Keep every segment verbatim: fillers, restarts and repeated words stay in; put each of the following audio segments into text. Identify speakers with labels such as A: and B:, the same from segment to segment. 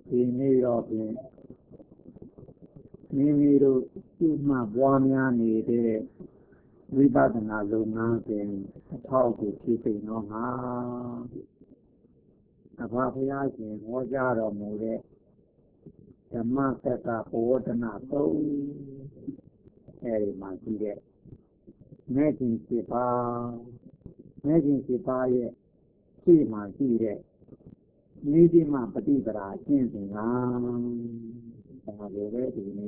A: ဒီနေ့တော့ပြင်မိမိတို့ဥမှပွားများနေတဲ့ဝိပဿနာလုပ်ငန်းစဉ်အထောက်အကူဖြစ်စေတော့ငါအဘဘုရားရှင်ဟောကြားတော်မူတဲ့ဓမ္မစက္ကပဝတ္တနာသုံးအဲဒီမှာရှိတဲ့မဲ့ခြင်းสิบပါးမဲ့ခြင်းสิบပါးရဲ့ရှေ့မှာရှိတဲ့နိတိမပฏิပဒါရှင်းစဉ်ကဒါလိုပဲဒီနေ့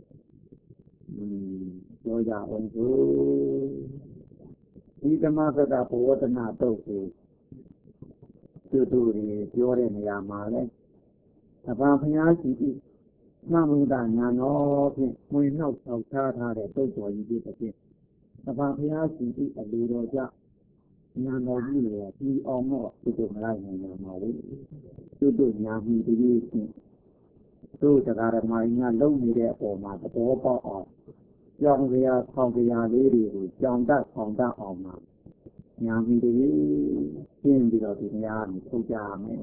A: ပြောကြအောင်ဆိုဒီဓမ္မစက္ကပဝတ္တနာတုတ်ကိုသူတို့တွေပြောတဲ့နေရာမှာလဲအဘဘုရားရှိဤနမုဒ္ဒညာတော်ဖြင့်မွေနှောက်ဆောက်ထားထားတဲ့တုတ်တော်ကြီးဖြစ်တဲ့အဘဘုရားရှိဤအလိုတော်ကြညာတော်ကြီးတွေဒီအောင်တော့သူတို့မလိုက်နိုင်ကြပါဘူးသူတို့ညာမှုတည်းဖြင့်တို့တရားဓမ္မညာလုံးနေတဲ့အပေါ်မှာသဘောပေါက်အောင်ကြောင်စရာဆောင်းစရာလေးတွေကိုကြောင်တတ်ဆောင်းတတ်အောင်မှာညာမှုတည်းရှင်းပြီးတော့ဒီနေရာကိုထုတ်ကြရမယ်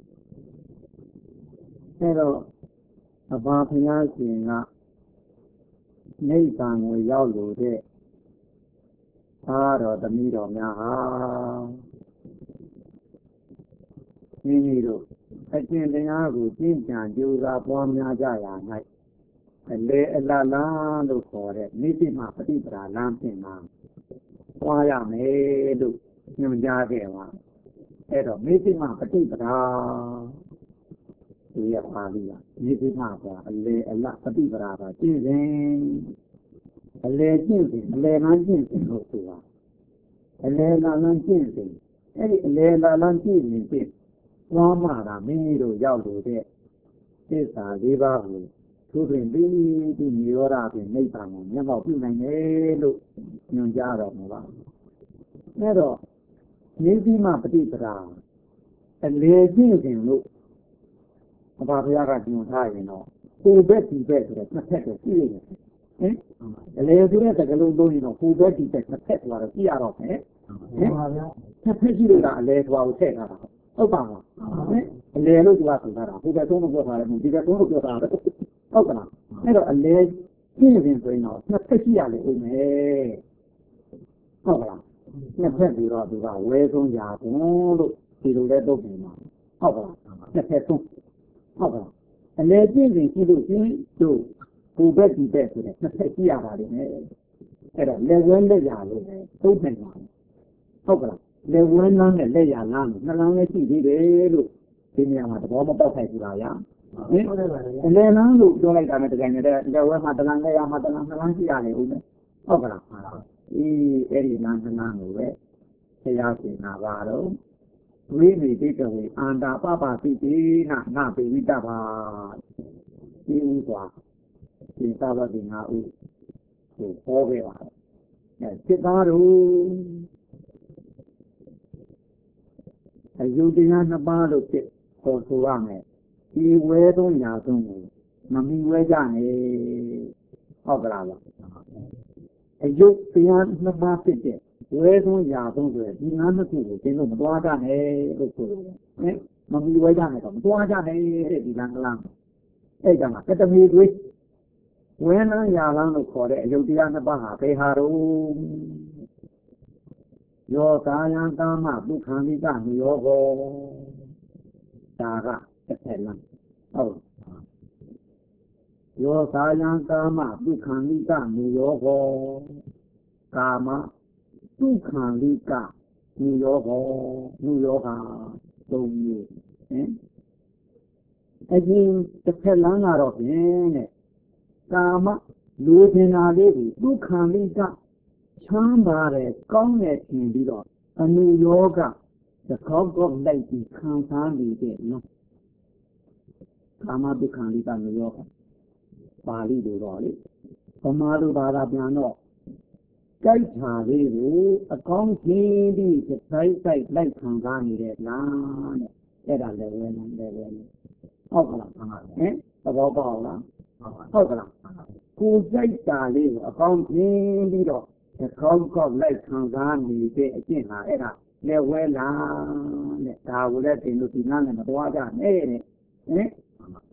A: အဲတော့အဘဘုရားရှင်ကနိဗ္ဗာန်ကိုရောက်လို့တဲ့သားတော်သမီးတော်များဟာမိမိတို့အကျင့်တရားကိုကျင့်ကြံကြိုးစားပွားများကြရာ၌အလေအလလားလို့ခေါ်တဲ့နိတိမပฏิပဒါလမ်းပြင်မှာပွားရမယ်လို့ညွှန်ကြားခဲ့ပါအဲ့တော့နိတိမပฏิပဒါဒီရပါဠိကနိတိမကအလေအလပฏิပဒါကကျင့်စဉ်အလေကျင့်စဉ်အလေလမ်းကျင့်စဉ်လို့ဆိုတာအလေလမ်းကျင့်စဉ်အဲ့ဒီအလေလမ်းကျင့်စဉ်ဖြင့်သွားမှတာမိမိတို့ရောက်လို့တဲ့သစ္စာလေးပါးကိုသူတွင်ပြီးဒီနိရောဓဖြင့်နိဗ္ဗာန်ကိုမျက်မှောက်ပြုနိုင်တယ်လို့ညွှန်ကြားတော်မူပါအဲ့တော့နိဗ္ဗိမပฏิပဒါအလေကျင့်စဉ်လို့အဘဘုရားကညွှန်ထားရင်တော့ကိုယ်ဘက်ဒီဘက်ဆိုတဲ့နှစ်ဖက်ကိုကြည့်ရတယ်ဟင်အလေဆိုတဲ့တကလုံးလုံးရင်တော့ကိုယ်ဘက်ဒီဘက်နှစ်ဖက်ဆိုတာကြည့်ရတော့မယ်ဟင်ပါဗျာနှစ်ဖက်ရှိလို့ကအလေထွားကိုထည့်ထားတာဟုတ်ပါလားဟင်အလေလို့သူကဆိုထားတာကိုယ်ဘက်သုံးလို့ပြောထားတယ်ဒီဘက်သုံးလို့ပြောထားတယ်ဟုတ်ကလားအဲ့တော့အလေကျင့်စဉ်ဆိုရင်တော့နှစ်ဖက်ရှိရလေဦးမယ်ဟုတ်ကလားနှစ်ဖက်ပြီးတော့သူကဝဲဆုံးရာဘုံလို့ဒီလိုလဲတော့ပြင်မှာဟုတ်ကလားနှစ်ဖက်ဆုံးဟုတ်ကဲ့အလေကျင့်စဉ်ရှိလို့ရှိတို့ကိုယ်ဘက်ဒီဘက်ဆိုတဲ့နှစ်ဖက်ရှိရပါလိမ့်မယ်အဲ့တော့လက်ဝဲလက်ရလို့သုံးနိုင်ပါဟုတ်ကလားလက်ဝဲလမ်းနဲ့လက်ရလမ်းနှစ်လမ်းလည်းရှိသေးတယ်လို့ဒီနေရာမှာသဘောမပေါက်ဆိုင်ဘူးလားဗျာဟင်အလေလမ်းလို့ပြောလိုက်တာနဲ့တကယ်နဲ့လက်ဝဲမှာတလမ်းလက်ရမှာတလမ်းနှစ်လမ်းရှိရတယ်ဦးမယ်ဟုတ်ကလားအေးအဲ့ဒီလမ်းနှစ်လမ်းကိုပဲဆရာရှင်နာပါတော့ဝိနိတိကဝေအန္တာပပတိတိနာနာပိဝိတပါဒီဥစွာသင်္သာဝတိငါဥကိုဟောခဲ့ပါတယ်အဲစိတ်သားတို့အယုဒ္ဓယနှစ်ပါးလို့ဖြစ်ခေါ်ဆိုရမယ်ဒီဝဲသုံးညာဆုံးကိုမမီဝဲကြနဲ့ဟုတ်ကလားအယုဒ္ဓယနှစ်ပါးဖြစ်တဲ့ဝဲဆုံးရာဆုံးဆိုရင်ဒီငါးနှစ်ခုကိုသင်တို့မသွားကြနဲ့လို့ဆိုတယ်ဟင်မမီဝဲကြနဲ့တော့မသွားကြနဲ့တဲ့ဒီလမ်းကလမ်းအဲ့ကြောင့်ကတမီသွေးဝဲလန်းရာလန်းလို့ခေါ်တဲ့အယုဒ္ဓယနှစ်ပါးဟာဘယ်ဟာတော့ယောကာယံကာမဒုက္ခမိကနိယောဂောဒါကတစ်ဆက်လမ်းဟုတ်ယောကာယံကာမဒုက္ခမိကနိယောဂောကာမဒုက္ခလိကနိယောဂောနိယောဂသုံးမျိုးဟင်အရင်တစ်ဖက်လမ်းကတော့ဖြင့်တဲ့ကာမလိုချင်တာလေးကိုဒုက္ခလိကချမ်းသာတယ်ကောင်းတယ်ထင်ပြီးတော့အနုယောဂသကောက်ကောက်လိုက်ပြီးခံစားနေတဲ့နော်ကာမဒုက္ခလိကနိယောဂပါဠိလိုတော့လေဗမာလိုဘာသာပြန်တော့ကြိုက်တာလေးကိုအကောင်းကြီးပြီးစိုက်စိုက်လိုက်ခံစားနေတဲ့လားတဲ့အဲ့ဒါလည်းဝဲနေတယ်ဝဲနေဟုတ်ကလားဟင်သဘောပေါက်လားဟုတ်ကလားကိုကြိုက်တာလေးကိုအကောင်းကြီးပြီးတော့အကောင်းကောက်လိုက်ခံစားနေတဲ့အကျင့်ဟာအဲ့ဒါလည်းဝဲလားတဲ့ဒါကိုလည်းသင်တို့ဒီနားနဲ့မသွားကြနဲ့တဲ့ဟင်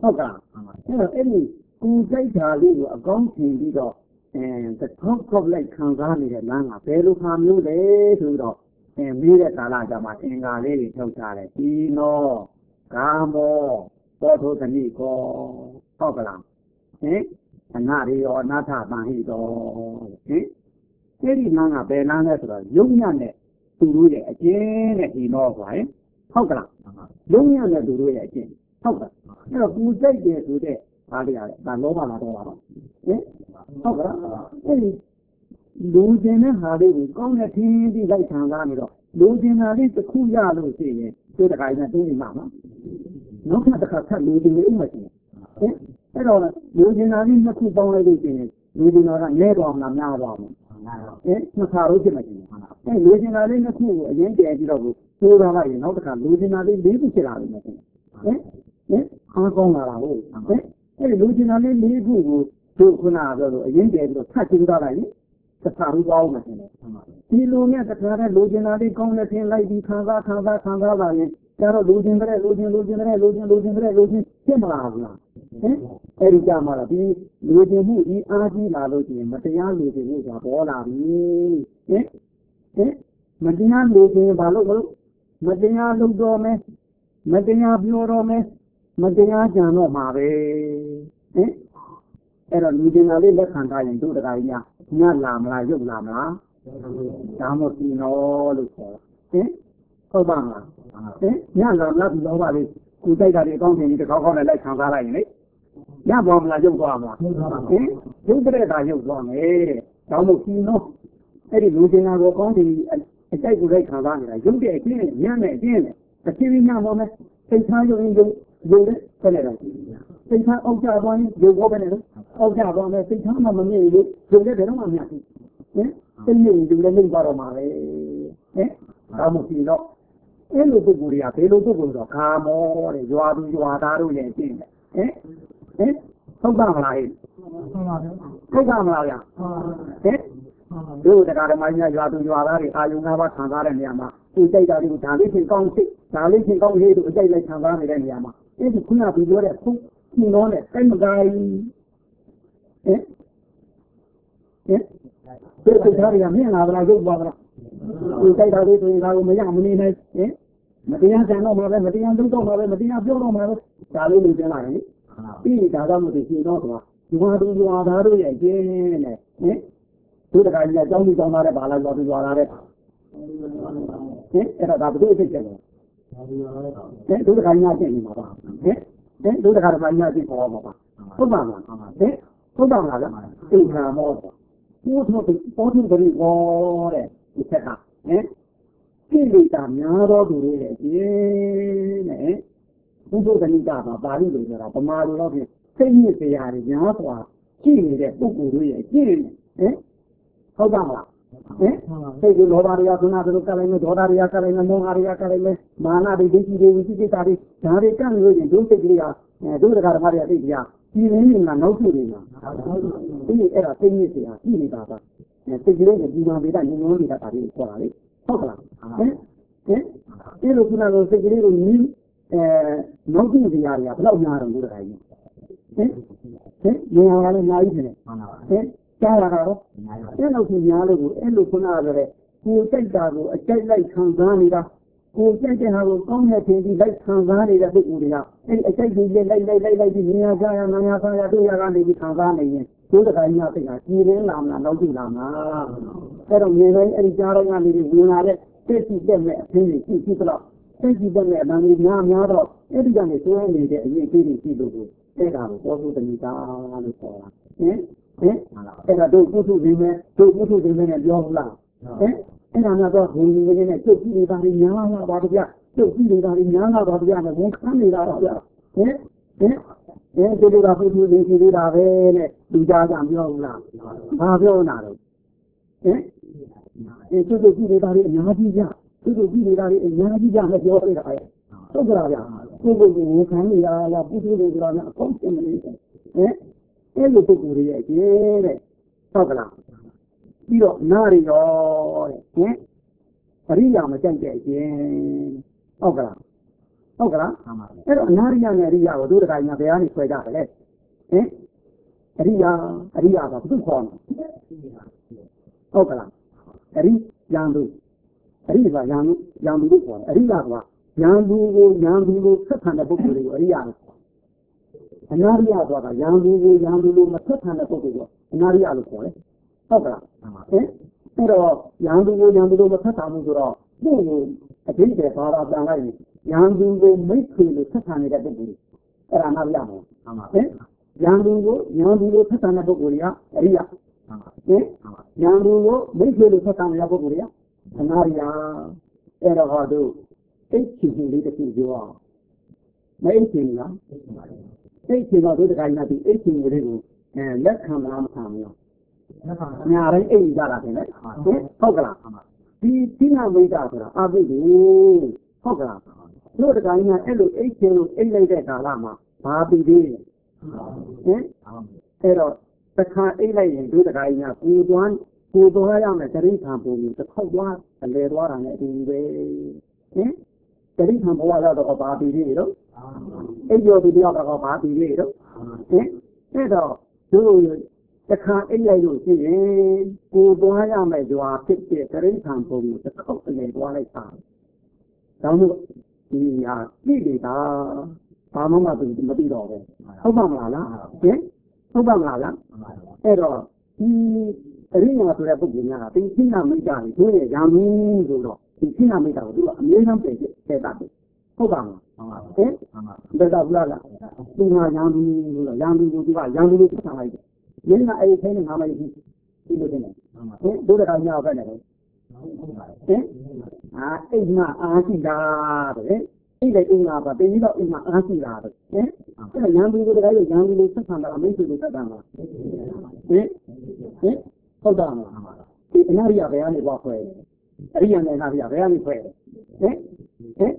A: ဟုတ်ကလားအဲ့တော့အဲ့ဒီကိုစိတ်ဓာတ်လေးကိုအကောင်းထင်ပြီးတော့အဲထောက်ခေါက်လိုက်ခံစားနေတဲ့လမ်းကဘယ်လိုခါမျိုးလဲဆိုတော့အဲမေးတဲ့ကာလကြမှာအင်္ဂါလေးတွေထုတ်ထားတယ်ဒီနောကာမောသောထုသနိကောဟုတ်ကလားဟင်အနာရိယောအနာထပန်ဟိတော်ဟင်အဲ့ဒီလမ်းကဘယ်လမ်းလဲဆိုတော့ယုံညံ့တဲ့သူတို့ရဲ့အကျဉ်းတဲ့ဒီနောကွာဟင်ဟုတ်ကလားယုံညံ့တဲ့သူတို့ရဲ့အကျဉ်းဟုတ်ကဲ့အဲ့တော့ကိုစိတ်တယ်ဆိုတဲ့ဘာတွေရလဲဒါလောဘလာတော့ပါတော့ဟင်ဟုတ်ကဲ့အဲ့ဒီလူကျင်တဲ့ဟာလေးကိုကောင်းတဲ့ထင်းပြီးလိုက်ခံစားနေတော့လူကျင်တာလေးတစ်ခုရလို့ရှိရင်ဒီတခါနဲ့တင်းနေမှာနော်နောက်ထပ်တစ်ခါထပ်လူကျင်နေဥမှာရှိတယ်ဟင်အဲ့တော့လူကျင်တာလေးနှစ်ခုပေါင်းလိုက်လို့ရှိရင်လူကျင်တာကနဲတော့မလားများတော့မလားဟင်နှစ်ခါလို့ဖြစ်မှာရှိတယ်အဲ့လူကျင်တာလေးနှစ်ခုကိုအရင်တည်းပြီးတော့ကိုသိုးထားလိုက်ရင်နောက်တစ်ခါလူကျင်တာလေးလေးခုဖြစ်လာလိမ့်မယ်ဟင်ဟင်အားကောင်းလာတာဟုတ်ဟင်အဲ့ဒီလူကျင်တာလေးလေးခုကိုတို့ခုနကပြောလို့အရင်တည်းပြီးတော့ထပ်ကျူးထားလိုက်ရင်သစ္စာရူပေါင်းမယ်ဒီလိုနဲ့တခါတည်းလူကျင်တာလေးကောင်းတဲ့ပြင်လိုက်ပြီးခံစားခံစားခံစားလာရင်ကျတော့လူကျင်တဲ့လူကျင်လူကျင်တဲ့လူကျင်လူကျင်တဲ့လူကျင်ဖြစ်မလားဘူးလားဟင်အဲ့ဒီကြမှာတော့ဒီလူကျင်မှုဒီအားကြီးလာလို့ရှိရင်မတရားလူကျင်မှုဆိုတာပေါ်လာပြီဟင်ဟင်မတရားလူကျင်ဘာလို့မလို့မတရားလုပ်တော့မယ်မတရားပြောတော့မယ်မတရားကြံတော့မှာပဲဟင်အဲ့တော့လူကျင်တာလေးလက်ခံထားရင်တို့တခါကြီးညလာမလားရုပ်လာမလားဒါမှမဟုတ်ဒီနော်လို့ခေါ်ဟင်ဟုတ်ပါမလားဟင်ညလာမလားဒီတော့ပါလေကိုတိုက်တာတွေအကောင်းထင်ကြီးတစ်ခေါက်ခေါက်နဲ့လိုက်ခံစားလိုက်ရင်လေညပေါ်မလားရုပ်သွားမလားဟင်ရုပ်တဲ့တာရုပ်သွားမယ်ဒါမှမဟုတ်ဒီနော်အဲ့ဒီလူကျင်တာကိုအကောင်းထင်ကြီးအတိုက်ကိုလိုက်ခံစားနေတာရုပ်တဲ့အကျင်းနဲ့ညနဲ့အကျင်းနဲ့အချင်းချင်းညပေါ်မယ်စိတ်ထားရုပ်ရင်ရုပ်ရုပ်နဲ့ဆက်နေတယ်စိတ်ထားအောက်ကျသွားရင်ရုပ်ဘောပဲနဲ့အောက်ကျသွားမယ်စိတ်ထားမှမမြင်ဘူးရုပ်လည်းဘယ်တော့မှမမြင်ဘူးဟင်စိတ်နဲ့ရုပ်လည်းနှိမ့်သွားတော့မှာပဲဟင်ဒါမှမဟုတ်တော့အဲ့လိုပုဂ္ဂိုလ်တွေကဘယ်လိုပုဂ္ဂိုလ်တော့ခါမောတဲ့ရွာသူရွာသားတို့ရဲ့အကျင့်တယ်ဟင်ဟင်ဟုတ်ပါမလားဟဲ့ဟုတ်ပါမလားဗျာဟင်တို့တရားဓမ္မကြီးရွာသူရွာသားတွေအာယုံ၅ပါးခံစားတဲ့နေရာမှာဒီစိတ်ဓာတ်တွေကိုဒါလေးချင်းကောင်းစိတ်ဒါလေးချင်းကောင်းလေးတို့အကြိုက်လိုက်ခံစားနေတဲ့နေရာမှာအဲ့ဒီခုနကပြောတဲ့ခုဒီတော့နဲ့အဲ့မကိုင်းဟင်ဟင်ဒီစိတ်ဓာတ်တွေကမြင်လာဗလားရုပ်သွားဗလားဒီစိတ်ဓာတ်တွေဆိုရင်ဒါကိုမရမနေနိုင်ဟင်မတရားဆန်တော့မှာပဲမတရားလုပ်တော့မှာပဲမတရားပြောတော့မှာပဲဒါလေးလူကျင်လာရင်ပြီးဒါတော့မသိရှင်တော့ဆိုတာဒီမှာသူရွာသားတို့ရဲ့ကျင်းနဲ့ဟင်တို့တခါကြီးကကြောင်းကြီးကြောင်းသားတဲ့ဘာလာရွာသူရွာသားတဲ့ဟင်အဲ့ဒါဒါဘယ်လိုဖြစ်ကြလဲဟင်တို့တခါကြီးကကျင့်နေမှာပါဟင်ဟင်တို့တခါတခါကြီးကကျင့်ပေါ်မှာပါဟုတ်ပါမလားဟင်ဟုတ်ပါမလားသိခါမောပို့ထုတ်ပို့ထုတ်ပြီးဟောတဲ့ဒီချက်ကဟင်ကိလေသာများသောသူတွေရဲ့ကျင်းနဲ့ဘုဒ္ဓဂဏိကမှာပါဠိလိုဆိုတာဗမာလိုတော့ဖြင့်စိတ်ညစ်စရာတွေများစွာရှိနေတဲ့ပုဂ္ဂိုလ်တွေရဲ့ကျင့်နဲ့ဟင်ဟုတ်ပါမလားဟင်စိတ်ကလောဘတွေကခုနကလိုကလည်းဒေါသတွေကကလည်းမောဟတွေကကလည်းမာနတွေဒိဋ္ဌိတွေဝိသိကိစ္စတွေဒါတွေကံလို့ရင်ဒုစိတ်ကလေးကဒုစကားဓမ္မတွေကသိကြဒီရင်းနေတာနောက်ထုနေတာဒီအဲ့ဒါသိနေစရာရှိနေတာပါစိတ်ကလေးကဒီမှာဗေဒညဉ့်ညွှန်းနေတာဒါတွေခေါ်တာလေဟုတ်ကလားဟင်ဟင်ဒီလိုခုနကစိတ်ကလေးကိုနင်းအဲနောက်ထုစရာတွေကဘယ်လောက်များတော့လို့တခါကြီးဟင်ဟင်ဉာဏ်ကလည်းအများကြီးနေတယ်ဟင်ကြားလာတော့အဲ့လိုကြီးများလို့ကိုအဲ့လိုခုနကလည်းကိုစိတ်ဓာတ်ကိုအကြိုက်လိုက်ခံစားနေတာကိုစိတ်တဲ့ဟာကိုကောင်းတဲ့ထင်ပြီးလိုက်ခံစားနေတဲ့ပုဂ္ဂိုလ်တွေကအဲ့အကြိုက်ကြီးလိုက်လိုက်လိုက်လိုက်ပြီးဉာဏ်ကြားရနာညာစားရတို့ရကနေပြီးခံစားနေရင်ဒီတခါကြီးကစိတ်ကကြည်ရင်းလာမလားနောက်ကြည့်လာမလားအဲ့တော့မြင်တိုင်းအဲ့ဒီကြားတိုင်းကနေပြီးဝင်လာတဲ့စိတ်ကြည့်တဲ့မဲ့အဖြစ်ကြီးကြည့်ကြည့်တော့စိတ်ကြည့်တဲ့မဲ့အတန်ကြီးများများတော့အဲ့ဒီကနေဆွဲနေတဲ့အရေးအကြီးတွေကြည့်လို့ကိုအဲ့ဒါကိုပေါ်ဖို့တဏိတာလို့ခေါ်တာဟင်ဟင်အဲ့ဒါတို့ပုထုဇဉ်နဲ့တို့ပုထုဇဉ်နဲ့ပြောလားဟင်အဲ့ဒါကတော့ဘုံကြီးတွေနဲ့ကျုပ်ကြည့်နေတာကြီးများလာပါဗျာကျုပ်ကြည့်နေတာကြီးများလာပါဗျာနဲ့ဝန်ခံနေတာတော့ဗျာဟင်ဟင်အဲဒီလိုကပုထုဇဉ်ကြည့်နေတာပဲနဲ့လူသားကပြောဘူးလားဘာပြောနေတာတော့ဟင်အဲကျုပ်ကြည့်နေတာကြီးအများကြီးဗျာကျုပ်ကြည့်နေတာကြီးအများကြီးဗျာနဲ့ပြောနေတာရဲ့ဟုတ်ကလားဗျာကိုယ်ကိုယ်ကိုဝန်ခံနေတာလားပုထုဇဉ်ဆိုတာကအကောင်းဆုံးနေတယ်ဟင်အဲ့လိုပုဂ္ဂိုလ်တွေရဲ့ကျဲတဲ့ဟုတ်ကလားပြီးတော့နာရီရောတဲ့ဟင်ပရိယာမကြိုက်တဲ့အကျဉ်ဟုတ်ကလားဟုတ်ကလားအဲ့တော့အနာရိယနဲ့အရိယကိုတို့တခါညာဘယ်ကနေဆွဲကြတယ်လဲဟင်အရိယာအရိယာကဘယ်သူခေါ်လဲဟုတ်ကလားအရိယံသူအရိကယံသူယံသူလို့ခေါ်တယ်အရိယကယံသူကိုယံသူကိုဆက်ခံတဲ့ပုဂ္ဂိုလ်တွေကိုအရိယလို့ခေါ်တယ်အနာရိယဆိုတာယံသူကိုယံသူလို့မဆက်ခံတဲ့ပုဂ္ဂိုလ်ကအနာရိယလို့ခေါ်တယ်ဟုတ်ကလားဟင်အဲ့တော့ယံသူကိုယံသူလို့မဆက်ခံဘူးဆိုတော့သူ့ကိုအတိတ်ကဘာသာပြန်လိုက်ရင်ယံသူကိုမိတ်ဆွေလို့ဆက်ခံနေတဲ့ပုဂ္ဂိုလ်အဲ့ဒါအနာရိယမဟုတ်ဟင်ယံသူကိုယံသူလို့ဆက်ခံတဲ့ပုဂ္ဂိုလ်တွေကအရိယဟင်ယံသူကိုမိတ်ဆွေလို့ဆက်ခံနေတဲ့ပုဂ္ဂိုလ်တွေကအနာရိယအဲ့တော့ဟောတို့အိတ်ချီလေးတစ်ခုပြောအောင်မအိတ်ချီလားအိတ်ချီတော့တို့တခါကြီးကဒီအိတ်ချီလေးကိုအဲလက်ခံမလားမခံဘူးလားလက်ခံညာတိုင်းအိတ်ကြတာတင်လေဟုတ်ကလားဒီသိနာမိတ်တာဆိုတာအဘိဓိဟုတ်ကလားတို့တခါကြီးကအဲ့လိုအိတ်ချီကိုအိတ်လိုက်တဲ့ကာလမှာဘာပြီးသေးလဲဟင်အဲ့တော့တခါအိတ်လိုက်ရင်တို့တခါကြီးကကိုသွမ်းကိုသွားရမယ်တရိခံပုံကြီးတစ်ခေါက်သွားအလဲသွားတာနဲ့အတူတူပဲဟင်တရိခံဘဝတော့ဘာပြီးသေးတော့အိပ်ရောဒီတယောက်တော့ဘာပြီးသေးတော့ဟင်အဲ့တော့တို့တခါအိပ်လိုက်လို့ရှိရင်ကိုသွားရမယ်ကြွားဖြစ်တဲ့တရိခံပုံကြီးတစ်ခေါက်အလဲသွားလိုက်တာဒါမှမဟုတ်ဒီဟာပြည့်နေတာဘာမှမသိမသိတော့ပဲဟုတ်ပါမလားလားဟင်ဟုတ်ပါမလားလားအဲ့တော့ဒီအရိယာဆိုတဲ့ပုဂ္ဂိုလ်များကဒီခိဏမိတ်တာကိုတို့ရဲ့ရံမှုဆိုတော့ဒီခိဏမိတ်တာကိုသူကအမြဲတမ်းပြင်ခဲ့တာဟုတ်ပါမလားဟင်ဒါတော့ဘူးလားသူကရံမှုဆိုတော့ရံမှုကိုသူကရံမှုကိုဆက်လိုက်တယ်မင်းကအဲ့ဒီဆိုင်နဲ့ငါမလေးဒီလိုတင်တယ်ဟင်တို့တခါညောက်ပဲနေတယ်ဟင်အာအိမ်မှာအားရှိတာတဲ့အိမ်လေအိမ်မှာပါတင်းပြီးတော့အိမ်မှာအားရှိတာတဲ့ဟင်အဲ့ရံမှုကိုတခါရရံမှုကိုဆက်ဆံတာအမိတ်ဆွေကိုဆက်ဆံတာဟင်ဟင်ဟုတ်တာမလားဒီအနာရိယဘယ်ကနေပွားခွဲအရိယနဲ့အနာရိယဘယ်ကနေခွဲဟင်ဟင်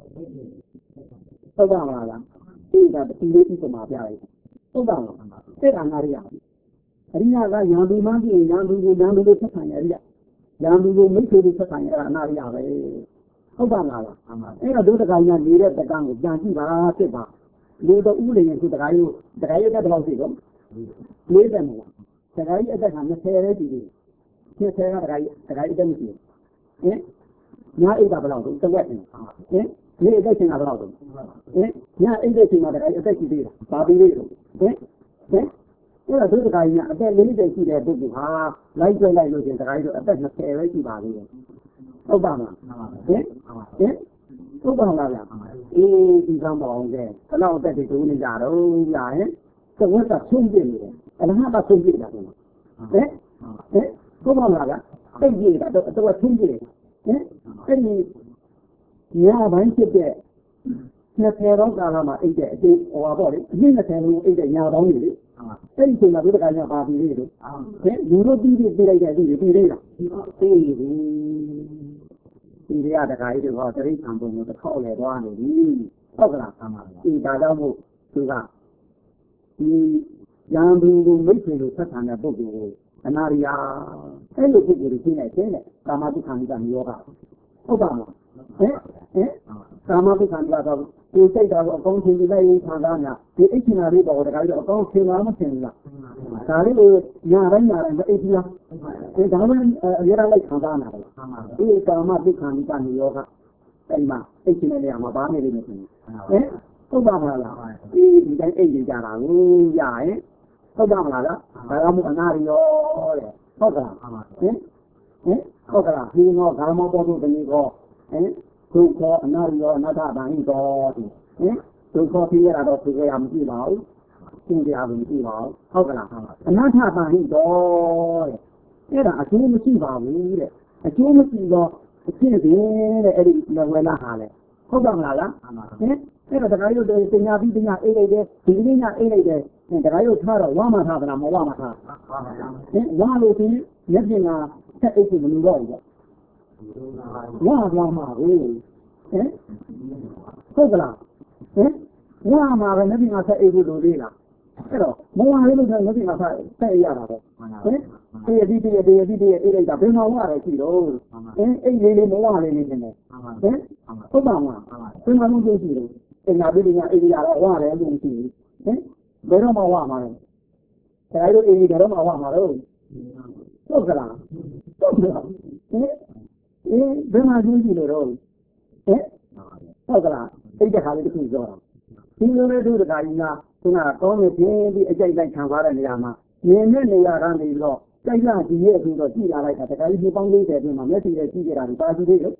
A: ဟုတ်ပါမလားဒီကတတိလေးဒီကမှာပြလိုက်ဟုတ်ပါမလားတဲ့အနာရိယအရိယကယံသူမှကြည့်ယံသူကိုယံသူလို့ဆက်ဆံရအရိယယံသူကိုမိတ်ဆွေလို့ဆက်ဆံရအနာရိယပဲဟုတ်ပါမလားအဲ့တော့ဒုတကကြီးကနေတဲ့တကန်းကိုကြံကြည့်ပါဖြစ်ပါလူတော်ဦးလေးရဲ့ခုတကကြီးတကကြီးတက်တော့ရှိတော့လေးတယ်မလားတခါကြီးအသက်က၂၀ရဲတည်တယ်၂၀ကတခါကြီးတခါကြီးတက်မရှိဘူးဟင်ညာအိတ်ကဘယ်လောက်တော့တစ်ဝက်ဟင်နေအသက်ရှင်တာဘယ်လောက်တော့ဟင်ညာအိတ်တဲ့ချိန်မှာတခါကြီးအသက်ရှိသေးတာဘာပြီးလေးတော့ဟင်ဟင်အဲ့တော့ဒီတခါကြီးကအသက်၄၀ရှိတဲ့ပုဂ္ဂိုလ်ဟာလိုက်တွေ့လိုက်လို့ရှင်တခါကြီးတော့အသက်၂၀ပဲရှိပါသေးတယ်ဟုတ်ပါမလားဟင်ဟင်ဟုတ်ပါလားဗျာအေးဒီကံပေါင်းတဲ့ဘယ်လောက်အသက်တွေတိုးနေကြတော့ဗျာဟင်သဝတ်ကဆုံးပြနေတယ်အလဟတ်ကဆုံးပြတာဟင်ဟင်ဟုတ်ပါမလားဗျတိတ်ကြီးကတော့တော့ဆုံးပြတယ်ဟင်အဲ့ဒီညာပိုင်းဖြစ်တဲ့နှစ်ဆယ်တော့ကာလမှာအိတ်တဲ့အကျိုးဟောပါပေါ့လေအနည်း၂၀လုံးအိတ်တဲ့ညာပေါင်းကြီးလေအဲ့ဒီချိန်မှာဒီတခါကျပါပြီလေဟင်လူတို့ပြီးပြီးပြလိုက်တဲ့အပြီးပြီးလေးလားပြီးပြီဒီရတခါကြီးတော့တရိပ်ခံပုံကိုတစ်ခေါက်လဲသွားနေပြီဟုတ်ကလားဒီဒါကြောင့်မို့သူကဒီရံသူကိုမိတ်ဆွေလို့ဆက်ဆံတဲ့ပုဂ္ဂိုလ်ကိုအနာရိယာအဲ့လိုပုဂ္ဂိုလ်တွေရှင်းနေတယ်တဲ့ကာမတုခံမိတာမျိုးကဟုတ်ပါမလားဟင်ဟင်ကာမတုခံမိတာတော့ဒီစိတ်ဓာတ်ကိုအကောင်းချင်းလိုက်ရင်ခံစားညာဒီအိတ်ချင်တာလေးပေါ်တခါကျတော့အကောင်းဆင်လာမဆင်လားဒါလေးကိုညာတိုင်းညာတိုင်းမအိတ်ဘူးလားဒီဒါမှအရမ်းလိုက်ခံစားနာတယ်ဒီကာမတုခံမိတာမျိုးကအဲ့မှာအိတ်ချင်တဲ့နေရာမှာဘာနေလိမ့်မယ်ဟင်ဟုတ်ပါမလားဒီဒီတိုင်းအိတ်နေကြတာကိုရရင်ဟုတ်ပါမလားဒါကမှအနာရီရောတဲ့ဟုတ်ကလားဟင်ဟင်ဟုတ်ကလားဒီတော့ဓမ္မပေါ်တို့တနည်းကောဟင်ဒုက္ခအနာရီရောအနာတ္တဘာဟိတော်ဟင်ဒုက္ခဖြစ်ရတာတော့သူကရမရှိပါဘူးသင်တရားမရှိပါဘူးဟုတ်ကလားအနာတ္တဘာဟိတော်တဲ့အဲ့ဒါအကျိုးမရှိပါဘူးတဲ့အကျိုးမရှိတော့အဖြစ်ဖြစ်တဲ့အဲ့ဒီဝေလာဟာလေဟုတ်ပါမလားလားဟင်အဲ့တော့တခါရုပ်တွေပညာပြီးပညာအိတ်လိုက်တယ်ဒီကနေ့ညအိတ်လိုက်တယ်တခါရုပ်ထားတော့ဝါမထားသလားမဝါမထားဟင်ဝါလို့ဒီမျက်ပြင်ကဆက်အိတ်ကိုမလူတော့ဘူးဝါဝါမှာဘူးဟင်ဟုတ်ကလားဟင်ဝါမှာပဲမျက်ပြင်ကဆက်အိတ်ကိုလိုသေးလားအဲ့တော့မဝါလေးလို့ဆိုမျက်ပြင်ကဆက်အိတ်ရတာပဲဟင်ဟဒီဒီဒီဒီဒီဒီအဲ့ဒါဘယ်မှာဝရတယ်ရှိတော့အင်းအဲ့လေးလေးမဝလေးနေတယ်ဟင်ဟုတ်ပါမလားဘယ်မှာလို့ရှိရှိတော့အဲ့ငါပြည်ညာအဲ့ဒီကတော့ဝရတယ်လို့ရှိဟင်ဘယ်တော့မှဝမှာလဲဒါတို့အဲ့ဒီတော့မှဝမှာတော့ဟုတ်ကလားဟုတ်ကလားဟင်အေးဘယ်မှာရှိရှိလို့တော့ဟင်ဟုတ်ကလားအဲ့ဒီခါလေးတစ်ခုပြောတာဒီလိုလေးတို့တခါကြီးကခုနကကောင်းနေပြင်းပြီးအကြိုက်လိုက်ခံသွားတဲ့နေရာမှာမြင်တဲ့နေရာကနေပြီးတော့ကြိုက်လာကြည့်ရဲ့ဆိုတော့ကြည့်လာလိုက်တာတခါကြီးဒီပေါင်းလေးတဲ့အတွင်းမှာမျက်စိနဲ့ကြည့်ကြတာဒီပါကြည့်သေးလို့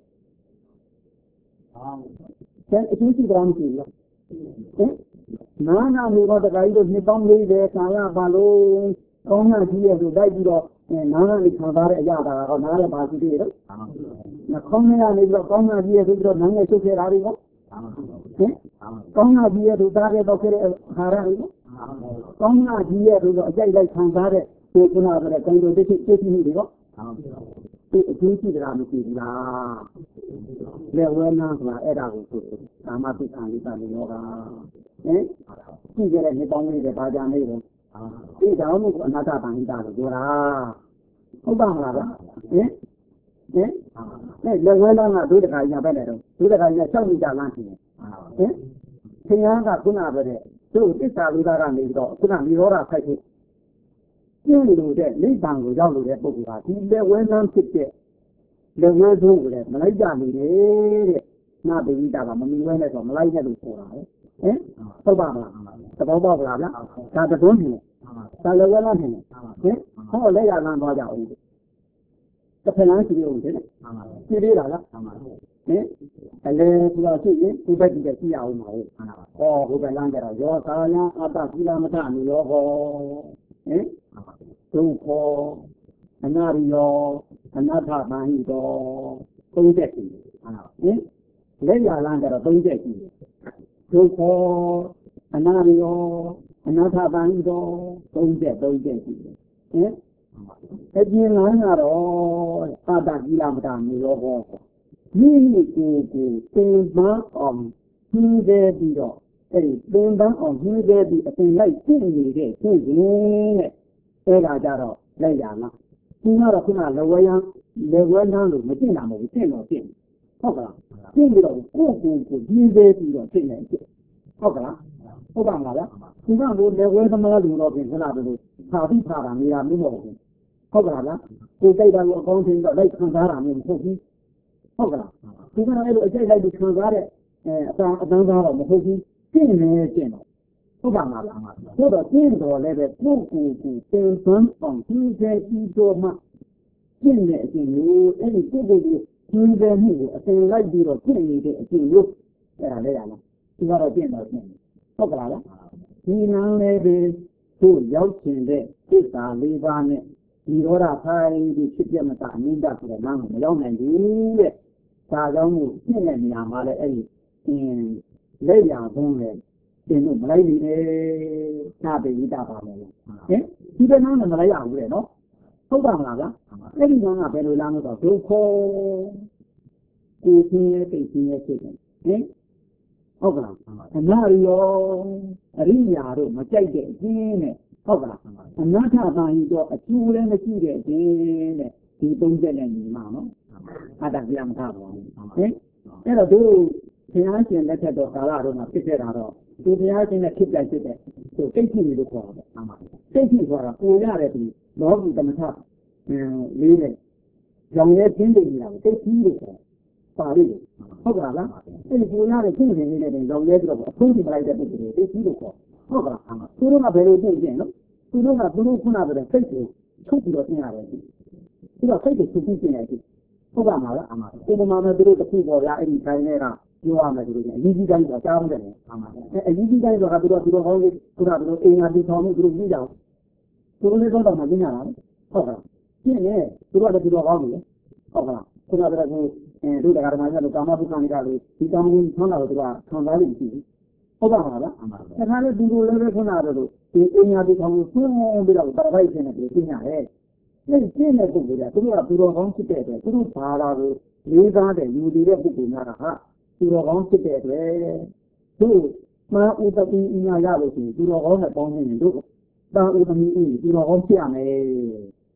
A: ကျန်အချင်းချင်းတောင်ကြည့်လို့ဟင်နာနာမျိုးတော့တခါကြီးတို့နှစ်ပေါင်းလေးတဲ့ဆာရပါလို့ကောင်းမှကြည့်ရဲ့ဆိုလိုက်ပြီးတော့နာနာလေးခံသွားတဲ့အရာကတော့နားလည်းပါကြည့်သေးလို့နှခေါင်းထဲကနေပြီးတော့ကောင်းမှကြည့်ရဲ့ဆိုပြီးတော့နားနဲ့ချုပ်ခဲ့တာတွေပေါ့ဟင်ကောင်းမှကြည့်ရဲ့ဆိုသားတဲ့တော့ခဲ့တဲ့ဟာရတွေပေါ့ကောင်းမှကြည့်ရဲ့ဆိုတော့အကြိုက်လိုက်ခံစားတဲ့ဒီကုနာတဲ့ကိုင်တော်တိတိတိတိတွေပေါ့ဒီအကျိုးရှိတာမရှိဘူးလားလက်ဝဲနာဆိုတာအဲ့ဒါကိုဆိုကာမပိဋကံလေးပါနေရောကဟင်ကြည့်ကြတဲ့နေပေါင်းလေးတွေဘာကြနေလဲဒီတောင်ကိုအနာတပန်ဟိတာလို့ပြောတာဟုတ်ပါမလားဗျဟင်ဟင်အဲ့လက်ဝဲနာကဒုဒကာကြီးပဲတယ်တော့ဒုဒကာကြီးက၆မိတာလမ်းရှိတယ်ဟင်သင်္ကန်းကကုနာပဲတဲ့သူ့သစ္စာလူသားကနေပြီးတော့ခုနနိရောဓဖိုက်ဖို့ကျင်းလို့တဲ့နိဗ္ဗာန်ကိုရောက်လို့တဲ့ပုဂ္ဂိုလ်ကဒီလက်ဝဲလမ်းဖြစ်တဲ့လက်ဝဲဆုံးကိုလည်းမလိုက်ကြနေတယ်တဲ့နာပိဝိတာကမမီဝဲနဲ့ဆိုမလိုက်နဲ့လို့ဆိုတာဟင်ဟုတ်ပါမလားသဘောပေါက်လားဗျဒါတတွန်းနေဒါလက်ဝဲလမ်းနေဟင်ဟောလက်ရလမ်းသွားကြအောင်တစ်ဖက်လမ်းရှိသေးဦးတဲ့ကြည့်သေးလားလားဟင်အလေသူကရှိရင်ဒီဘက်ဒီဘက်ကြည့်ရအောင်ပါဟုတ်ဟောဘုရားလမ်းကြတော့ရောသာယံအတ္တသီလမထအနုရောဟောဟင်ဒုက္ခအနာရိယောအနာထပန်ဟိတောသုံးချက်ရှိတယ်ဟင်လက်ရလမ်းကြတော့သုံးချက်ရှိတယ်ဒုက္ခအနာရိယောအနာထပန်ဟိတောသုံးချက်သုံးချက်ရှိတယ်ဟင်အကျဉ်းလမ်းကတော့အတ္တသီလမထအနုရောဟောမိမိကိုယ်ကိုသင်္ပန်းအောင်ဖြင်းသေးပြီးတော့အဲ့ဒီသင်္ပန်းအောင်ဖြင်းသေးပြီးအပြင်လိုက်ပြည့်နေတဲ့ဖြင်းရင်တဲ့အဲ့ဒါကြတော့လက်ရလားဒီကတော့ခုနလဝဲရန်လေဝဲလမ်းလို့မသိတာမဟုတ်ဘူးသိတော့သိဟုတ်ကလားသိပြီးတော့ကိုယ့်ကိုယ်ကိုဖြင်းသေးပြီးတော့သိနေတယ်ဟုတ်ကလားဟုတ်ပါမလားဒီကလို့လေဝဲသမားလူတော့ပြင်ခဏတူခါပြီးခါတာနေရာမျိုးမဟုတ်ဘူးဟုတ်ကလားကိုယ်ကြိုက်တာကိုအကောင်းထင်တော့လိုက်ခံစားတာမျိုးမဟုတ်ဘူးဟုတ်ကလားဒီကတော့အဲ့လိုအကျိတ်လိုက်ပြီးခံစားတဲ့အတန်းအတန်းသားတော့မဟုတ်ဘူးကျင့်နေကျင့်တော့ဟုတ်ပါမလားဆိုတော့ကျင့်တော်လည်းပဲပုဂ္ဂိုလ်ကိုသင်သွင်းအောင်ဒီကျေပြီးတော့မှကျင့်တဲ့အကျင့်မျိုးအဲ့ဒီပုဂ္ဂိုလ်ကိုဒီကျေမှုကိုအသင်လိုက်ပြီးတော့ကျင့်နေတဲ့အကျင့်မျိုးအဲ့ဒါလည်းရလားဒီကတော့ကျင့်တော်ကျင့်ဟုတ်ကလားဒီနန်းလည်းပဲသူ့ရောက်ခြင်းတဲ့သစ္စာလေးပါးနဲ့ဒီရောဓဖိုင်းဒီဖြစ်ပြမတာအနိဒဆိုတဲ့နားကိုမရောက်နိုင်ဘူးတဲ့ဒါကြောင့်မို့ပြည့်တဲ့နေရာမှာလည်းအဲ့ဒီအင်းလက်ရဘုံနဲ့သင်တို့မလိုက်နေနဲ့နာပိဝိတာပါမယ်ဟင်ဒီကနားနဲ့မလိုက်ရဘူးလေနော်ဟုတ်ပါမလားဗျအဲ့ဒီကောင်ကဘယ်လိုလားလို့ဆိုဒုက္ခကိုယ်ချင်းရဲ့သိချင်းရဲ့ဖြစ်တယ်ဟင်ဟုတ်ကလားအနာရောအရိယာတို့မကြိုက်တဲ့အင်းနဲ့ဟုတ်ကလားအနာထပါရင်တော့အကျိုးလည်းမရှိတဲ့အင်းတဲ့ဒီသုံးချက်နဲ့ညီမနော်အတ္တပြမထားပါဘူးဟင်အဲ့တော့တို့ဘုရားရှင်လက်ထက်တော့ကာလတော့မှဖြစ်ခဲ့တာတော့ဒီဘုရားရှင်နဲ့ဖြစ်ပြဖြစ်တဲ့သူစိတ်ကြည့်လို့ခေါ်တာပေါ့စိတ်ကြည့်ဆိုတာကိုရတဲ့ဒီလောကီသမထအင်းလေးနဲ့ကြောင်ရဲပြင်းနေနေတာကိုစိတ်ကြည့်လို့ခေါ်ပါလိမ့်ဟုတ်ကလားအဲ့ဒီကိုရတဲ့ဖြစ်နေနေတဲ့ကြောင်ရဲဆိုတော့အဆုံးထိမလိုက်တဲ့ပုဂ္ဂိုလ်ကိုစိတ်ကြည့်လို့ခေါ်ဟုတ်ကလားသူတို့ကဘယ်လိုသိကျင်လို့သူတို့ကသူတို့ခုနကတဲ့စိတ်ကိုထုတ်ပြီးတော့သင်ရတယ်သူကစိတ်ကိုထုတ်ပြီးသင်ရတယ်ဟုတ်ပါမှာလားအမှန်ဒီမှာမှသူတို့တစ်ခုပေါ်လာအဲ့ဒီတိုင်းနဲ့ကပြောရမယ်သူတို့ကအရေးကြီးတိုင်းတော့ကြားအောင်တယ်အမှန်အဲအရေးကြီးတိုင်းတော့ကသူတို့သူတို့ဟောင်းလေးခုနကသူတို့အိမ်ငါဒီဆောင်မှုသူတို့ပြီးကြအောင်သူတို့လေးတော့တော့မသိညာလားဟုတ်ကလားပြင်းနေသူတို့ကလည်းသူတို့ဟောင်းတယ်ဟုတ်ကလားခုနကတည်းကအဲတို့တရားဓမ္မကြီးကကာမဘုက္ခနိကလို့ဒီကောင်းကြီးဆွမ်းလာတော့သူကခံစားလို့ရှိဘူးဟုတ်ပါမှာလားအမှန်ဒါကလည်းသူတို့လည်းပဲခုနကတော့ဒီအိမ်ငါဒီဆောင်မှုဆွမ်းပြီးတော့တပိုက်ဖြစ်နေတယ်သိညာရဲ့အဲ့ဒီကျင့်တဲ့ပုဂ္ဂိုလ်ကသူတို့ကသူတော်ကောင်းဖြစ်တဲ့အတွက်သူတို့ဘာလာကိုလေးစားတဲ့ယူတည်တဲ့ပုဂ္ဂိုလ်များကဟာသူတော်ကောင်းဖြစ်တဲ့အတွက်သူမှန်ဥပတိအညာရလို့ရှိရင်သူတော်ကောင်းနဲ့ပေါင်းနေရင်တို့တာဥပမိဥသူတော်ကောင်းဖြစ်ရမယ်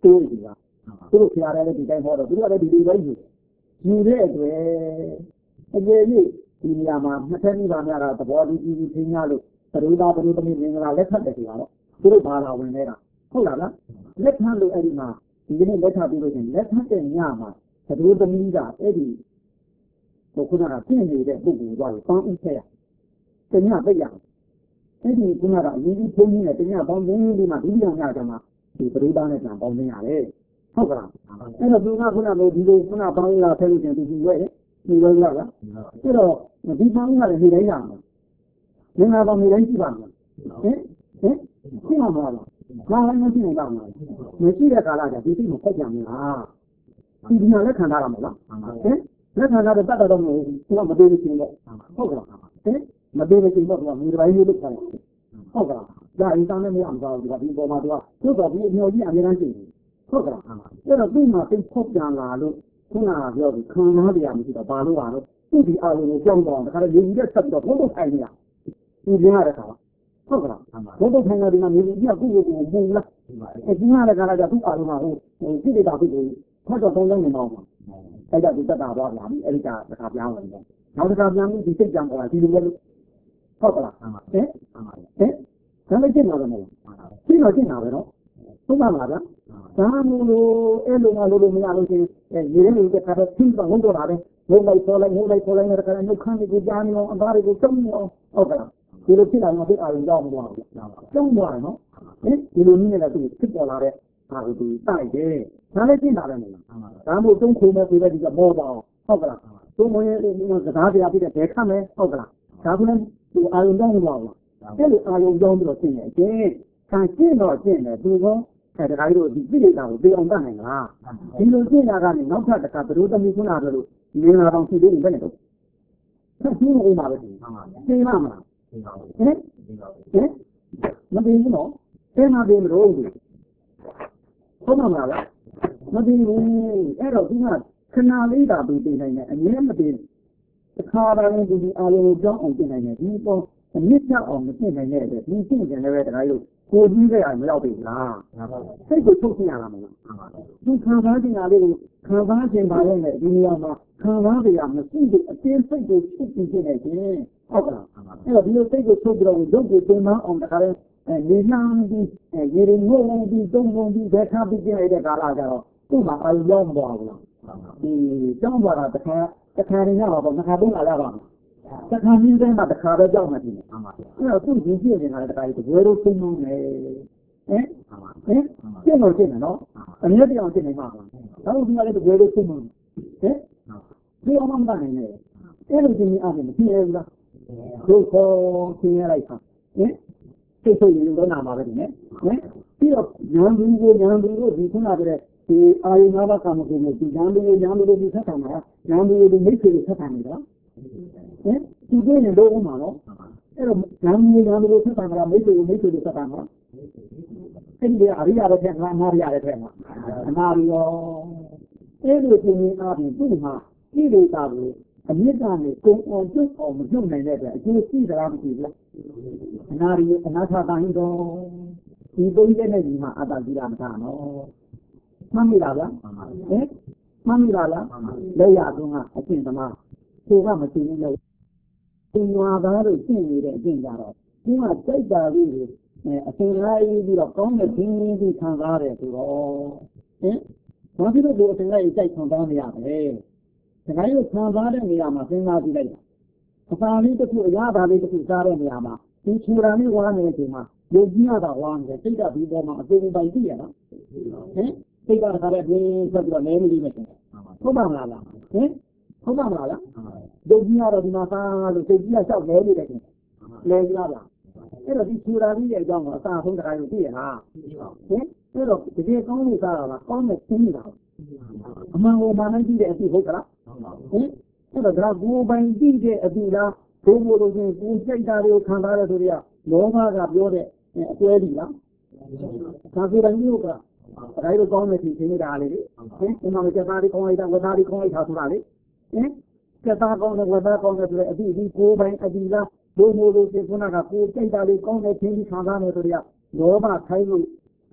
A: တိုးနေတာသူတို့ဖျားတယ်ဒီတိုင်းဟောတော့သူတို့ကလည်းဒီလိုပဲယူယူတဲ့အတွက်အကျေကြီးဒီနေရာမှာနှစ်ထပ်မိပါများတာသဘောတူကြည့်ပြီးထင်းရလို့ဘရုသားဘရုသမီးမင်္ဂလာလက်ထပ်တယ်ဆိုတာတော့သူတို့ဘာသာဝင်နေတာဟုတ်လားလားလက်ထပ်လို့အဲ့ဒီမှာဒီကနေ့လက်ထပ်ပြီးလို့ရှင်လက်ထပ်တဲ့ညမှာဘရုသမီးကအဲ့ဒီဘုခုနကပြင့်နေတဲ့ပုဂ္ဂိုလ်ကပန်းဥထက်ရတညပိတ်ရအဲ့ဒီခုနကအရေးကြီးဖုန်းကြီးနဲ့တညပေါင်းသိင်းပြီးမှဒုတိယညကျမှဒီဘရုသားနဲ့ပြန်ပေါင်းသိင်းရတယ်ဟုတ်ကလားအဲ့တော့သူကခုနကဒီလိုခုနပေါင်းလာဖဲလို့ရှင်သူကြီးဝဲဒီလိုလားလားအဲ့တော့ဒီပေါင်းကလည်းနေတိုင်းရမှာငင်္ဂါပေါင်းနေတိုင်းရှိပါမှာဟင်ဟင်ရှိမှာမလားဘာလည်းမရှိနိုင်ပါဘူးမရှိတဲ့ကာလကျဒီစိတ်ကိုဖက်ကြမလားဒီဒီလက်ခံထားတာမဟုတ်လားဟင်လက်ခံထားတဲ့တတ်တော်မဟုတ်ဘူးသူကမသေးဘူးရှင်ပေါ့ဟုတ်ကလားဟင်မသေးဘူးရှင်ပေါ့သူကမြေပိုင်းလေးလို့ခေါ်တယ်ဟုတ်ကလားဒါအင်းသားနဲ့မရအောင်ပါဘူးဒီပေါ်မှာသူကသူ့တော်ပြီးအမျိုးကြီးအများကြီးရှိတယ်ဟုတ်ကလားအဲ့တော့သူ့မှာသိဖောက်ပြန်လာလို့ခုနကပြောပြီးခံစားတရားမရှိတော့ဘာလို့ပါတော့သူ့ဒီအာရုံကိုကြောက်တော့တခါလေလူကြီးတက်ဆက်ပြီးတော့ဘုံဘုံထိုင်နေတာဒီပြင်းရတဲ့ခါဟုတ်ကလားဘုံဘုံထိုင်နေတယ်မှာမြေကြီးကကုကိုကိုမုံလားအဲ့ဒီမှာလည်းကလာကြသူ့အာရုံမှာဟိုစိတ်တွေကဖြစ်ပြီးဖတ်တော့သုံးလုံးနေမှာပေါ့အဲ့ဒါသူတက်တာသွားလာပြီအဲ့ဒီကတခါပြောင်းဝင်တယ်နောက်တစ်ခါပြန်ပြီးဒီစိတ်ကြံပေါ်လာဒီလိုပဲလို့ဟုတ်ကလားဟင်ဟင်ဒါလည်းကျင့်တော့တယ်မဟုတ်ကျင့်တော့ကျင့်တာပဲနော်ဟုတ်ပါလားဗျာဒါမို့လို့အဲ့လိုမှလို့လို့မရလို့ချင်းရေရင်းလေးတစ်ခါတော့သိတော့ဟုတ်တော့တာပဲငုံလိုက်ပေါ်လိုက်ငုံလိုက်ပေါ်လိုက်နဲ့တခါနှုတ်ခမ်းတွေကိုကြားနေအောင်အသားတွေကိုတုံးနေအောင်ဟုတ်ကလားဒီလိုဖြစ်လာမှသိအာရုံကြောက်မသွားဘူးတုံးသွားတယ်နော်ဟင်ဒီလိုနည်းနဲ့လည်းသူဖြစ်ပေါ်လာတဲ့အာရုံသူတိုက်တယ်ဒါလည်းကျင့်တာပဲမလားဒါမို့တုံးခုံမဲ့ပြတဲ့ဒီကမောပါအောင်ဟုတ်ကလားသုံးမင်းစကားတရားပြတဲ့ဘယ်ခတ်မယ်ဟုတ်ကလားဒါကလည်းသူအာရုံကြောက်မသွားဘူးအဲ့လိုအာရုံကြောက်ပြီးတော့ကျင့်တယ်ကျင့်ခံကျင့်တော့ကျင့်တယ်သူကအဲဒါကြီးတို့ဒီပြိတ္တာကိုပြေအောင်တတ်နိုင်လားဒီလိုကျင့်တာကနေနောက်ထပ်တစ်ခါဘယ်လိုသမီးခုနကလို့မင်္ဂလာတောင်ရှိသေးတယ်ဘယ်နဲ့တော့ဆက်ပြီးဦးမှာပဲဒီမှာသိမှာမလားဟင်ဟင်မသိဘူးနော်သိမှာသိမလို့ဘူးဟုတ်မှာမလားမသိဘူးအဲ့တော့ဒီကခဏလေးတာပြီးသိနိုင်တယ်အမြဲမသိတစ်ခါတိုင်းဒီအာရုံကြောင်းအောင်သိနိုင်တယ်ဒီပေါ်အမြင့်ချအောင်မသိနိုင်တဲ့အတွက်ဒီသိကြတယ်လည်းတရားကြီးကိုကြီးခဲ့အောင်မရောက်ပြီလားစိတ်ကိုထုတ်ပြရလားမလားဒီခံစားခြင်းအားလေးကိုခံစားခြင်းပါရဲ့ဒီနေရာမှာခံစားကြရမရှိတဲ့အတင်းစိတ်ကိုထုတ်ပြနေတယ်ဟုတ်ကလားအဲ့တော့ဒီလိုစိတ်ကိုထုတ်ပြီးတော့ရုပ်ကိုသိမ်းမအောင်တခါလဲနေနှမ်းပြီးရေရင်ငုံပြီးတုံငုံပြီးဘယ်ခါပြီးကျင်လိုက်တဲ့ကာလကျတော့သူ့မှာအာရုံရောက်မသွားဘူးလားဒီကြောင်းသွားတာတခါတခါရင်းတော့ပေါ့တစ်ခါသုံးလာရပါမယ်တခါရင်းတိုင်းမှာတစ်ခါပဲကြောက်မှပြင်အဲ့တော့သူ့ရင်ပြည့်နေတာတခါကြီးတကယ်လို့သိနေတယ်ဟင်ဟင်ကျင့်လို့ကျင့်တယ်နော်အမြဲတမ်းကျင့်နေမှာပါနောက်ဒီကလည်းတကယ်လို့သိနေဟင်ဒီအောင်မှမနိုင်နဲ့အဲ့လိုကျင့်နေအားဖြင့်မဖြစ်ရဘူးလားဒုက္ခဆင်းရဲလိုက်တာဟင်စိတ်ဆိုးရင်တော့နာမှာပဲဒီနဲ့ဟင်ပြီးတော့ဉာဏ်ဘူးကိုဉာဏ်ဘူးကိုဒီခုနကတည်းကဒီအာယုနာဘကမကုနဲ့ဒီဉာဏ်ဘူးဉာဏ်ဘူးကိုဆက်ဆောင်တာဉာဏ်ဘူးကိုမိတ်ဆွေကိုဆက်ဆောင်နေတာဟင်ဒီတွေ့ရင်တော့ဥမှာနော်အဲ့တော့ဉာဏ်ဘူးဉာဏ်ဘူးကိုဆက်ဆောင်တာမိတ်ဆွေကိုမိတ်ဆွေကိုဆက်ဆောင်တာအဲ့ဒီအရိယာတဲ့ငါနာရရတဲ့ထဲမှာအနာရောအဲ့လိုသင်ရအားဖြင့်သူ့မှာဣရိတာကိုအမြင့်ကနေကုံအောင်ပြုတ်အောင်မပြုတ်နိုင်တဲ့အတွက်အကျိုးရှိသလားမရှိဘူးလားအနာရီအနာထတိုင်းတော့ဒီသုံးချက်နဲ့ဒီမှာအတ္တကြီးတာမထားနော်မှတ်မိလားဗျာဟင်မှတ်မိလားလားလက်ရသုံးကအကျင့်သမားကိုကမသိဘူးလို့သင်္ဝါသားတို့ရှင်းနေတဲ့အကျင့်ကြတော့ဒီမှာစိတ်ဓာတ်ကြီးကိုအစင်လိုက်ပြီးတော့ကောင်းတဲ့ခင်းရင်းပြီးခံစားရတယ်ဆိုတော့ဟင်ဘာဖြစ်လို့ဒီအစင်လိုက်စိတ်ခံစားနေရလဲဒါကြိုးခံစားတဲ့နေရာမှာစဉ်းစားကြည့်လိုက်တာအစာလေးတစ်ခုအရာသားလေးတစ်ခုစားတဲ့နေရာမှာဒီချူတာလေးဝါနေတဲ့အချိန်မှာယုံကြည်ရတာဝါနေတယ်စိတ်ကဒီပေါ်မှာအစိုးရပိုင်ကြည့်ရတာဟင်စိတ်ကခါတဲ့ပြင်းဆက်ပြီးတော့လဲနေလိမ့်မယ်ဟုတ်ပါမလားဟင်ဟုတ်ပါမလားယုံကြည်ရတော့ဒီမှာစားလို့စိတ်ကြီးကလျှောက်လဲနေတယ်လဲကြလားအဲ့တော့ဒီချူတာလေးရဲ့အကြောင်းကိုအစာဆုံးတိုင်းကိုသိရလားဟင်အဲ့တော့ဒီကေကောင်းလို့စားတာလားကောင်းတဲ့သိနေတာအမှန်ကိုမှန်နိုင်ကြည့်တဲ့အဖြစ်ဟုတ်ကလားဟင်အဲ့တော့ဒါကိုပိုင်ကြည့်တဲ့အဖြစ်လားဘုံဘုံလို့ချင်းကိုစိတ်ဓာတ်တွေကိုခံစားရတဲ့သူတွေကလောဘကပြောတဲ့အကွဲလီလားဒါဆိုတိုင်းမျိုးကဒါရိုးကောင်းတဲ့ဖြစ်နေတာလေဟင်ဒီမှာကျသားလေးကောင်းလိုက်တာဝသားလေးကောင်းလိုက်တာဆိုတာလေဟင်ကျသားကောင်းတဲ့ဝသားကောင်းတဲ့ဆိုတဲ့အဖြစ်ဒီကိုပိုင်အဖြစ်လားဘုံဘုံလို့ချင်းခုနကကိုစိတ်ဓာတ်လေးကောင်းတဲ့ချင်းခံစားနေသူတွေကလောဘခိုင်းလို့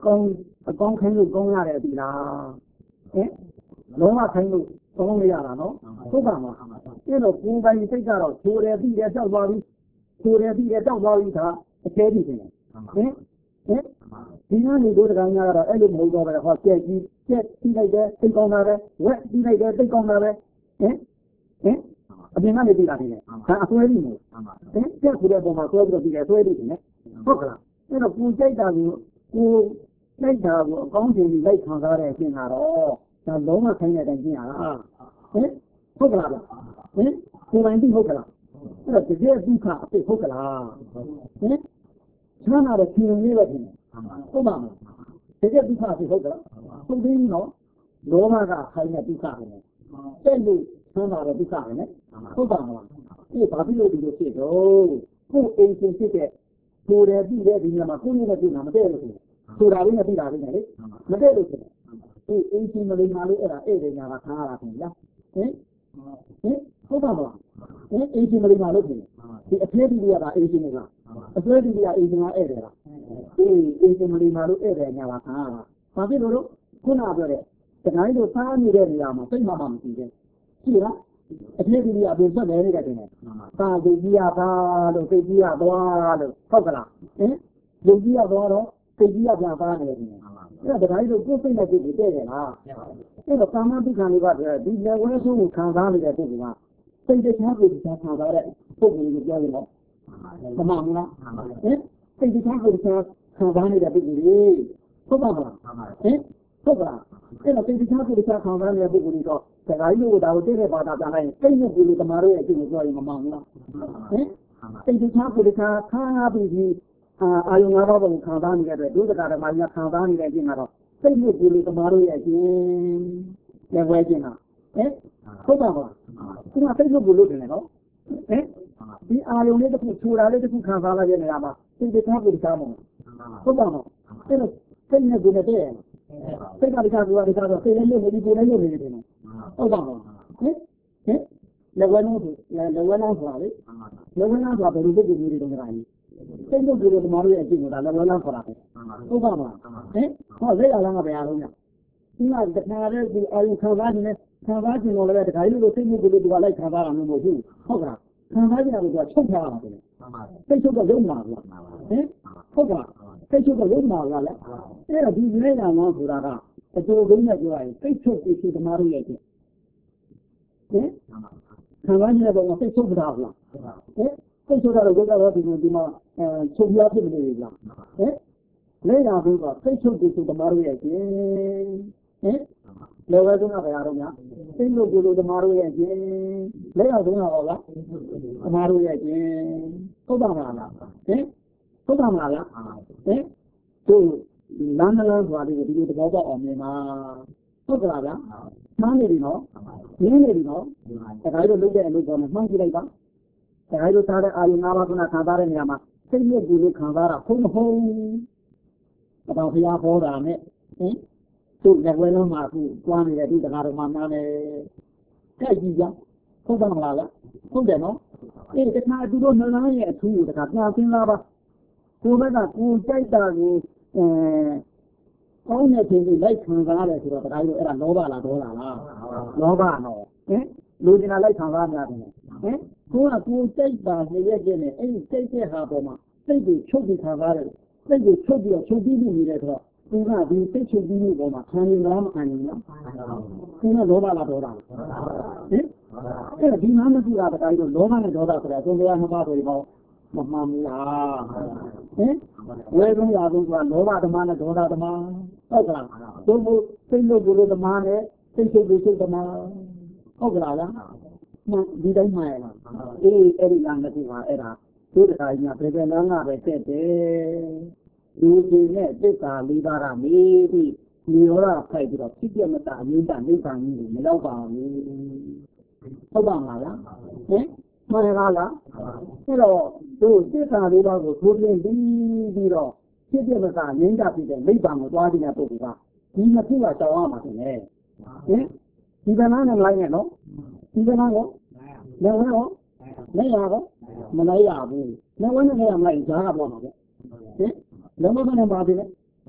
A: ကောင်းအကောင်းခိုင်းလို့ကောင်းရတယ်ဒီလားဟင်လုံးဝခိုင်းလို့ကောင်းရတာနော်ဟုတ်ပါမလားအဲ့တော့ကိုယ်ပိုင်စိတ်ကတော့ထိုးတယ်ပြီးတယ်တောက်သွားပြီထိုးတယ်ပြီးတယ်တောက်သွားပြီဒါအကျဲပြီးတယ်ဟင်ဟင်ဒီနာနေတို့တကညာကတော့အဲ့လိုမဟုတ်တော့ပဲဟောကြက်ကြီးကြက်ပြီးလိုက်တယ်သိကောင်းတာပဲဝက်ပြီးလိုက်တယ်သိကောင်းတာပဲဟင်ဟင်အပြင်ကနေပြီးလာတယ်ဒါအဆွဲပြီးမို့ဟင်ကြက်ဆိုတဲ့ပုံမှာဆွဲပြီးတော့ပြီးတယ်ဆွဲပြီးတယ်ဟုတ်ကလားအဲ့တော့ကိုကြိုက်တာကိုကိုလိုက်တာကိုအကောင်းကြီးလိုက်ခံစားတဲ့အပြင်ကတော့ဒါလုံးဝခိုင်းတဲ့အတိုင်းကျင့်ရတာဟင်ဟုတ်ကလားဟင်ကိုယ်ပိုင်သိဟုတ်ကလားအဲ့တော့တကယ်ဒုက္ခအဖြစ်ဟုတ်ကလားဟင်ချမ်းသာတဲ့ဖြူလေးပဲဖြစ်နေဟုတ်ပါမလားတကယ်ဒုက္ခအဖြစ်ဟုတ်ကလားဟုတ်သေးဘူးနော်လောဘကခိုင်းတဲ့ဒုက္ခပဲတဲ့လို့ချမ်းသာတဲ့ဒုက္ခပဲနဲ့ဟုတ်ပါမလားဒီဘာဖြစ်လို့ဒီလိုဖြစ်တော့ကိုယ်အိမ်ရှင်ဖြစ်တဲ့ကိုယ်တည်းပြီးတဲ့ဒီညမှာကိုယ်နဲ့ပြည်မှာမတည့်လို့ဆိုတာလေးနဲ့ပြီးတာလေးနဲ့လေမတည့်လို့ဖြစ်တယ်အေးအင်းချင်းမလေးမာလေးအဲ့ဒါအဲ့ဒီညာကခါရတာခင်ဗျာဟင်ဟင်ဟုတ်ပါမလားဟင်အင်းချင်းမလေးမာလို့ဖြစ်တယ်ဒီအသေးကြီးကအေးချင်းလားအသေးကြီးကအေးချင်းကအဲ့တယ်လားအေးအင်းချင်းမလေးမာလို့အဲ့တယ်ညာကခါရတာဘာဖြစ်လို့လို့ခုနပြောတဲ့တခါကြီးတို့စားနေတဲ့နေရာမှာစိတ်မှမှမရှိသေးရှိလားအသေးကြီးကအပြင်ဆက်နေနေတယ်တင်တယ်သာသူကြီးရပါလို့စိတ်ကြီးရသွားလို့ဟုတ်ကလားဟင်လူကြီးရသွားတော့စိတ်ကြီးရပြန်ပါနေတယ်တင်အဲ့ဒါတခါကြီးတို့ကိုယ်စိတ်နဲ့ကြည့်ပြီးတဲ့ရလားအဲ့တော့ကာမဒုက္ခလေးပါပြောဒီလက်ဝဲဆုံးကိုခံစားနေတဲ့ပုဂ္ဂိုလ်ကစိတ်တရားကိုခံစားတဲ့ပုဂ္ဂိုလ်ကိုပြောရင်တော့မမှန်ဘူးလားဟင်စိတ်တရားကိုခံစားနေတဲ့ပုဂ္ဂိုလ်ကြီးဟုတ်ပါမလားဟင်ဟုတ်ပါအဲ့တော့စိတ်တရားကိုခံစားနေတဲ့ပုဂ္ဂိုလ်ကြီးတော့တခါကြီးတို့ဒါကိုသိတဲ့ဘာသာပြန်လိုက်ရင်စိတ်နဲ့ကိုယ်လိုတမားတို့ရဲ့အကျင့်ကိုပြောရင်မမှန်ဘူးလားဟင်စိတ်တရားကိုခံစားပြီးအာအာယုံငါးပါးကိုခံစားနေတဲ့အတွက်ဒုစကာဓမ္မကြီးခံစားနေတဲ့အချိန်ကတော့စိတ်နဲ့ကိုယ်လိုတမားတို့ရဲ့အကျင့်လက်ဝဲခြင်းဟာဟင်ဟုတ်ပါမလားဒီမှာစိတ်နဲ့ကိုယ်လိုတယ်နော်ဟင်ဒီအာယုံလေးတစ်ခုခြူတာလေးတစ်ခုခံစားလိုက်တဲ့နေရာမှာစိတ်တရားကိုခံမှာဟုတ်ပါမလားအဲ့တော့စိတ်နဲ့ကိုယ်နဲ့တည်းစိတ်ကလည်းကတော့ဒီကတော့စိတ်နဲ့လို့ဒီကိုယ်နဲ့လို့နေတယ်နော်ဟုတ်ပါမလားဟင်ဟင်လက်ဝဲလုံးဆိုလက်ဝဲလုံးဆိုတာလေလက်ဝဲလုံးဆိုတာဘယ်လိုပုဂ္ဂိုလ်မျိုးတွေတုန်းကလဲစိတ်တို့ကိုယ်တို့တမားတို့ရဲ့အကျင့်ကိုဒါလည်းဝဲလန်းခေါ်တာပဲဟုတ်ပါမလားဟင်ဟောစိတ်အလားကဘယ်အားလုံးညဒီမှာတခါတည်းဒီအာယုခံစားခြင်းနဲ့ခံစားခြင်းတော့လည်းတခါကြီးလို့စိတ်ကိုယ်တို့ကလိုက်ခံစားတာမျိုးမဟုတ်ဘူးဟုတ်ကလားခံစားခြင်းကလည်းသူကချုပ်ထားတာပဲစိတ်ချုပ်တော့လုံးမှာဘူးဟင်ဟုတ်ကလားစိတ်ချုပ်တော့လုံးမှာလားလေအဲ့တော့ဒီလေးနာမှာဆိုတာကအကျိုးလုံးနဲ့ပြောရရင်စိတ်ချုပ်ပြီးဒီတမားတို့ရဲ့အကျင့်ဟင်ခံစားခြင်းတော့စိတ်ချုပ်တာဟုတ်လားဟင်စိတ်ဆိုးတာတော့ဘုရားတော်ဒီဒီမှာအဲချုပ်ပြဖြစ်နေပြီလားဟင်လဲတာဘုရားစိတ်ချုပ်ပြီးဆိုတမားတို့ရဲ့ကျင်းဟင်လောကဆုံးကဘယ်အားတော့ညာစိတ်လို့ကိုလိုတမားတို့ရဲ့ကျင်းလဲအောင်ဆုံးတော့ဟောလားတမားတို့ရဲ့ကျင်းဟုတ်ပါမလားဟင်ဟုတ်ပါမလားဟင်သူလမ်းလမ်းဆိုတာဒီဒီလိုတဘောပေါက်အောင်မြင်မှာဟုတ်ကလားဗျာမှန်းနေပြီနော်နင်းနေပြီနော်တခါတော့လုပ်တဲ့အလုပ်ပေါ်မှာမှန်းကြည့်လိုက်ပါဒါကြိုးစားတဲ့အာယုငါးပါးကခံစားတဲ့နေရာမှာစိတ်နဲ့ကိုယ်လိုခံစားတာဟုတ်မဟုတ်အတော်ဖျားဟောတာနဲ့ဟင်သူ့လက်ဝဲလုံးမှာအခုတွားနေတဲ့ဒီတကားတော်မှနားနေကြိုက်ကြည့်ကြဟုတ်ပါမလားလားဟုတ်တယ်နော်အေးတခါသူတို့နှလုံးရဲ့အထူးကိုတခါပြန်သိလာပါကိုယ်ဘက်ကကိုယ်ကြိုက်တာကိုအဲကောင်းတဲ့ခြင်းတွေလိုက်ခံစားရတယ်ဆိုတော့တခါကြီးအဲ့ဒါလောဘလားဒေါသလားလောဘနော်ဟင်လူကျင်လာလိုက်ခံစားများတယ်ဟင်ကိုကကိုစိတ်ပါနေရတဲ့နဲ့အဲ့ဒီစိတ်တဲ့ဟာပေါ်မှာစိတ်ကိုချုပ်ပြီးခံစားရတယ်စိတ်ကိုချုပ်ပြီးတော့ချုပ်ပြီးနေတယ်ဆိုတော့သူကဒီစိတ်ချုပ်ပြီးမှုပေါ်မှာခံနေလားမခံနေလားသူကလောဘလားဒေါသလားဟင်အဲ့ဒီမှာမကြည့်တာတခါကြီးတော့လောဘနဲ့ဒေါသဆိုတာသုံးတရားနှစ်ပါးဆိုရင်တော့မမှန်ဘူးလားဟင်ဝေဆုံးရဆုံးကလောဘဓမ္မနဲ့ဒေါသဓမ္မဟုတ်ကလားသို့မဟုတ်စိတ်လို့ကိုယ်လို့ဓမ္မနဲ့စိတ်ချုပ်ပြီးစိတ်ဓမ္မဟုတ်ကလားလားဒီတိုင်းမှရလားအေးအဲ့ဒီလမ်းတစ်ခုပါအဲ့ဒါသူတခါကြီးကဘယ်ဘယ်လမ်းကပဲတက်တယ်လူကြီးနဲ့သစ္စာလေးပါးကမေးပြီးဒီရောတာဖိုက်ပြီးတော့ဖြစ်ပြမတာအမြင့်တနိဗ္ဗာန်ကြီးကိုမရောက်ပါဘူးဟုတ်ပါမလားဟင်မှန်လားလားအဲ့တော့သူသစ္စာလေးပါးကိုထိုးပြင်းပြီးပြီးတော့ဖြစ်ပြမတာအမြင့်တဖြစ်တဲ့နိဗ္ဗာန်ကိုသွားခြင်းတဲ့ပုဂ္ဂိုလ်ကဒီနှစ်ခုကတောင်းရမှာဖြစ်နေဟင်ဒီကနေ့နဲ့လိုက်နေနော်ဒီကနေ့ကိုလည်းဝဲရောလည်းရတော့မလိုက်ရဘူးလည်းဝဲနဲ့လည်းမလိုက်ဈာကပေါ်မှာပေါ့ဟင်လည်းမမနဲ့ပါပြီလေဈ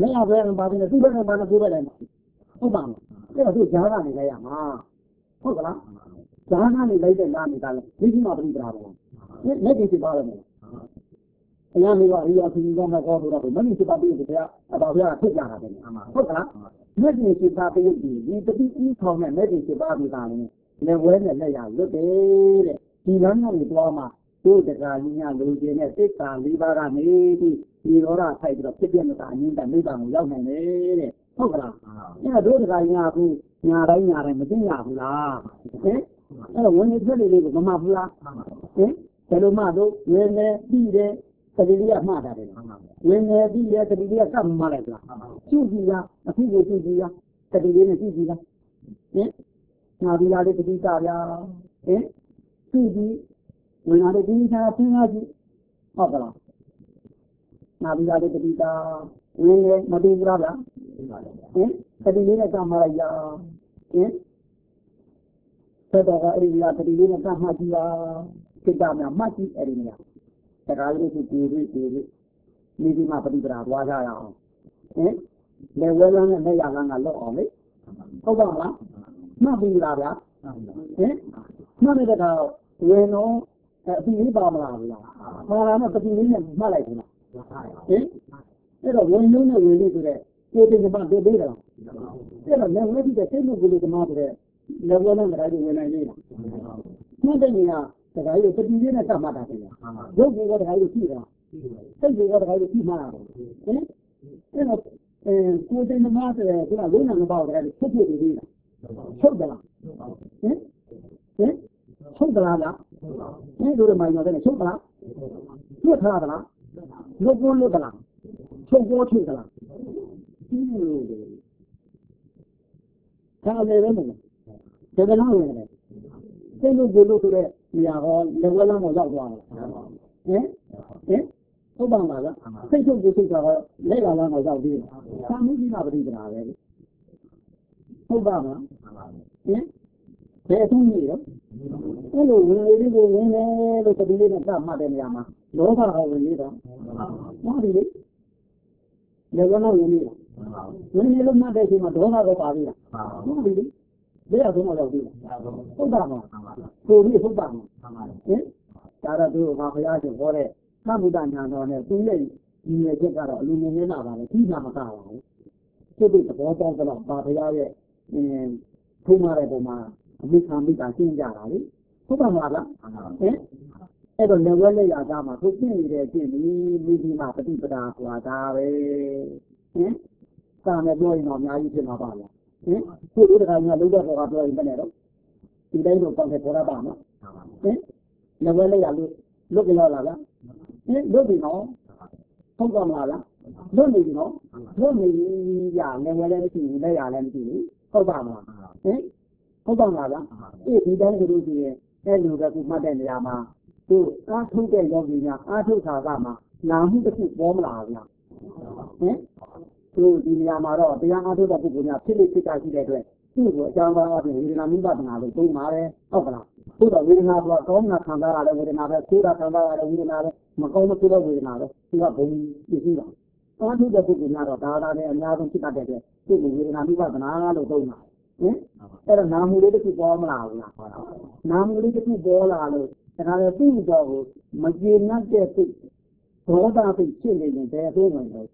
A: မင်းအဘယ်မှာပါတယ်သူ့ဘက်ကဘာလို့ပြောတယ်ဟုတ်ပါမလားအဲ့တော့သူဂျာကနေလိုက်ရမှာဟုတ်ကလားဂျာကနေလိုက်တဲ့နားနေတာလေဒီမှာပြိပရာပါလက်ကြီးပါလို့အများကြီးကရိယာစီကမှကောတော့မင်းစပါပြီးတယ်အတော်ပြထွက်ကြတာတယ်ဟုတ်ကလားမက်ကြီးစပါပြီးဒီတတိအထောင်းနဲ့မက်ကြီးစပါပြီးတာလေလက်ဝဲနဲ့လက်ရလွတ်တယ်တဲ့ဒီလမ်းကနေသွားမှတို့တကာကြီးများလူကျင်တဲ့စိတ်သာလေးပါးကနေပြီးဒီရောဓထိုက်ပြီးတော့ဖြစ်ပြမတာအငင်းတမိဘကိုရောက်နိုင်တယ်တဲ့ဟုတ်ကလားအဲ့တော့တို့တကာကြီးများအခုညာတိုင်းညာတိုင်းမသိရဘူးလားဟင်အဲ့တော့ဝင်နေထွက်နေလေးကိုမမှဘူးလားဟင်ဘယ်လိုမှတို့ဝင်နေပြီးတယ်တတိယမှားတာတယ်ဝင်နေပြီးတယ်တတိယကမှလိုက်လားကျူကြည့်လားအခုကိုကျူကြည့်လားတတိယနဲ့ကျူကြည့်လားဟင်ငါဒီလာလေးတတိယဗျာဟင်ကျူကြည့်ဝင်လာတဲ့ဒီစားသင်္ကားကြည့်ဟုတ်ကလားငါဒီလာလေးတတိယဝင်နေမတူဘူးလားဗျာဟင်တတိယနဲ့ကမှလိုက်ရဟင်ဆက်တော့အဲ့ဒီလာတတိယနဲ့ကမှကြည့်ပါစိတ်ဓာတ်များမှတ်ကြည့်အဲ့ဒီနေရာတခါလေးသူပြေးပြေးပြေးမိဒီမှာပฏิပဒါသွားကြရအောင်ဟင်လေဝဲလန်းနဲ့လက်ရလန်းကလောက်အောင်လေဟုတ်ပါမလားမှတ်ပြီလားဗျာဟင်မှတ်တဲ့အခါဝင်တော့အပြီးလေးပါမလားဗျာမှားလာတော့ပฏิလေးနဲ့မှတ်လိုက်ဘူးလားဟင်အဲ့တော့ဝင်လုံးနဲ့ဝင်လို့ဆိုတဲ့ကိုယ်တင်ကမှဒေသေးတယ်အဲ့တော့လည်းဝဲပြီးတဲ့စိတ်မှုကလေးကမှဆိုတဲ့လေဝဲလန်းကလည်းဝင်နိုင်လေလားမှတ်တဲ့နေရာတခါကြီးပฏิလေးနဲ့တတ်မှတ်တာခင်ဗျာရုပ်ကြီးကတခါကြီးကြည့်တာစိတ်ကြီးကတခါကြီးကြည့်မှတာဟင်အဲ့တော့အဲကိုယ်တင်ကမှဆိုတဲ့ခုနလုံးနဲ့ပေါ့တခါကြီးဖြစ်ဖြစ်ပြီးတာဟုတ်တယ်လားဟင်ဟင်ဟုတ်တယ်လားဗျာဒီလိုမှမဟုတ်တဲ့ဟုတ်လားလွတ်ထားသလားလွတ်ပေါ်လွတ်သလားချုပ်ပေါ်ချုပ်သလားဒီလိုလေဒါလည်းပဲမဟုတ်ဘူးဒါကလည်းဝင်တယ်စိတ်လို့ဘလို့ဆိုတဲ့နေရာဟောလေဝဲလမ်းကိုရောက်သွားတယ်ဟင်ဟင်ဟုတ်ပါမှာလားစိတ်ချုပ်ကိုစိတ်ကတော့လက်ရလမ်းကိုရောက်ပြီးတယ်သာမုကြီးနာပฏิပဒါပဲဟုတ်ပါမှာဟင်ဘယ်သူကြီးရောအဲ့လိုဝင်လေလေးကိုဝင်တယ်လို့တတိလေးနဲ့စမှတ်တဲ့နေရာမှာလောဘဟောဝင်လေးတော့ဟုတ်ပြီလေလေဝဲလမ်းဝင်လေးဝင်နေလို့မှတ်တဲ့အချိန်မှာဒေါသတော့ပါပြီလားဟုတ်ပြီလေဘယ်အောင်တော့ပြီးဟုတ်ပါမှာကိုပြီးဟုတ်ပါမှာဟင်ဒါတော့သူကဘုရားရှင်ဟောတဲ့သဗ္ဗုဒ္ဓညာတော်နဲ့သူရဲ့ဒီရဲ့ချက်ကတော့အလူငင်းလာပါလေပြီးမှမကပါဘူးစိတ်တွေသဘောပေါက်တော့ပါဘုရားရဲ့အင်းထုံးရတဲ့ပုံမှာအမိခံမိတာရှင်းကြတာလေဟုတ်ပါမှာလားဟင်အဲ့တော့လက်ဝဲလက်ရသားမှာသူပြည့်နေတဲ့အချင်းဒီမိဒီမှာပฏิပဒါဆိုတာပဲဟင်စာနဲ့ပြောရင်တော့အများကြီးဖြစ်မှာပါလားဟင်ကိုယ်တို့ကလည်းလုံးတော့တော့ပြောရင်ဘယ်နဲ့တော့ဒီတိုင်းတော့ပေါက်တဲ့ပေါ်ရပါနော်ဟင်လက်ဝဲလက်ရလို့လွတ်ကြရလားဗျဟင်လွတ်ပြီနော်ဟုတ်ပါမလားလွတ်နေပြီနော်လွတ်နေပြီရလက်ဝဲလည်းမရှိဘူးလက်ရလည်းမရှိဘူးဟုတ်ပါမလားဟင်ဟုတ်ပါမလားအေးဒီတိုင်းဆိုလို့ရှိရင်အဲ့လိုကခုမှတ်တဲ့နေရာမှာသူအားထုတ်တဲ့ယောဂီများအားထုတ်တာကမှနာမှုတစ်ခုပေါ်မလာဘူးလားဟင်သူဒီနေရာမှာတော့တရားအားထုတ်တဲ့ပုဂ္ဂိုလ်များဖြစ်လိဖြစ်တာရှိတဲ့အတွက်သူ့ကိုအကြောင်းအားဖြင့်ဝေဒနာမိပဒနာလို့သုံးပါတယ်ဟုတ်ကလားဘုရားဝေဒနာကတော့ကောင်းတာခံစားရတဲ့ဝေဒနာပဲကိုယ်တာခံစားရတဲ့ဝေဒနာပဲမကောင်းတဲ့ဝေဒနာပဲသူကဘုံပြည့်စုံတာအားထုတ်တဲ့ပုဂ္ဂိုလ်များတော့ဒါသာနဲ့အများဆုံးဖြစ်တတ်တဲ့အတွက်သူ့ကိုဝေဒနာမိပဒနာလို့သုံးတာဟင်အဲ့တော့နာမှုလေးတစ်ခုပေါ်မလာဘူးလားနာမှုလေးတစ်ခုပေါ်လာလို့ဒါကြတဲ့သူ့တော့ကိုမကျေနပ်တဲ့စိတ်ဒေါသစိတ်ဖြစ်နေတယ်ဘယ်အသိဝင်လို့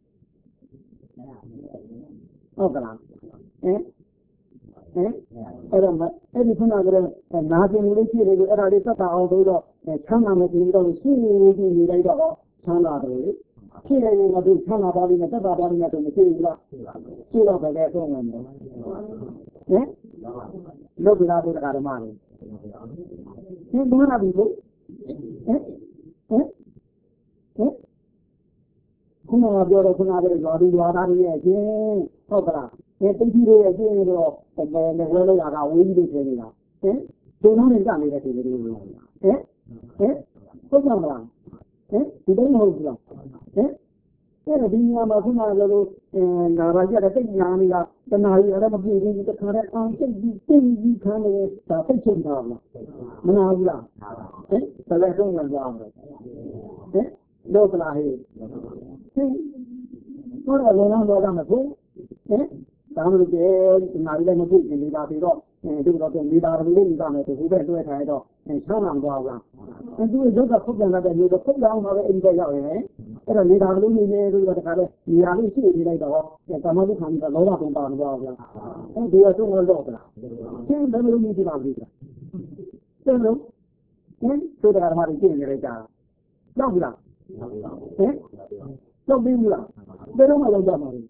A: ဟုတ်ကလားဟင်ဟင်အဲ့တော့အဲ့ဒီခုနကတည်းကနာကျင်လေးဖြစ်နေလို့အဲ့ဒါလေးသတ်တာအောင်ဆိုတော့ချမ်းသာမယ်ဒီတော့ရှိနေပြီးနေလိုက်တော့ချမ်းသာတယ်လေဖြစ်နေရင်တော့ချမ်းသာပါလိမ့်မယ်သတ်တာပါလိမ့်မယ်ဆိုမရှိဘူးလားရှိတော့ပဲအဆုံးဝင်တယ်ဟင်လုတ်ကြတာဘုရားဓမ္မလေးဟင်ဘုရားပြီလို့ဟင်ဟင်ဟင်ခုနကပြောတော့ခုနကလည်းရွာသူရွာသားတွေရဲ့အချင်းဟုတ်ကလားဒီတိတ်ကြီးတွေရဲ့အချင်းတွေတော့ဘယ်နဲ့ဝဲလို့ရတာဝေးကြီးတွေဖြစ်နေတာဟင်ဒီလိုနေကြနေတဲ့ဒီလိုတွေဟင်ဟင်ဟုတ်ကြမလားဟင်ဒီတိုင်းမဟုတ်ဘူးလားဟင်အဲ့ဒါဒီညမှာခုနကလိုအဲနာရကြတဲ့တိတ်ညာနေတာတနာရီအဲ့ဒါမပြည့်ဘူးတခါတည်းအောင်စိတ်ကြီးစိတ်ကြီးခံနေတာစိတ်ချုပ်တာလားမနာဘူးလားဟင်ဘယ်လိုဆုံးဝင်သွားမလဲဟင်လောကလာဟေးဟင်ဟောတော့လုံလောက်တော့မဟုတ်ဟင်ဒါမှမဟုတ်ဒီနာရီလည်းမဖြစ်နေပါသေးတော့ဒီတော့မိသားစုလေးမိသားနဲ့သူပဲလွှဲထားတော့ဆောင်းအောင်သွားလားအဲသူရုပ်ကဖုတ်ပြန်လာတဲ့မျိုးတော့ဖုတ်လောင်းမှာပဲအဲဒီကရောက်ရင်အဲ့တော့မိသားစုလေးနေလို့တခါလဲနေရာလေးရှိနေလိုက်တော့ကမ္မလူခံပြီးတော့လောဘပုံပါလို့ပြောဗျာအဲဒီကတော့တော့တော့လားရှင်းတယ်လို့မြင်ကြပါဘူးလားရှင်းလို့ဟင်သူတရားဓမ္မတွေရှင်းနေကြတာရောက်ပြီလားဟင်ရောက်ပြီလားဘယ်တော့မှလောက်ကြမှာလဲ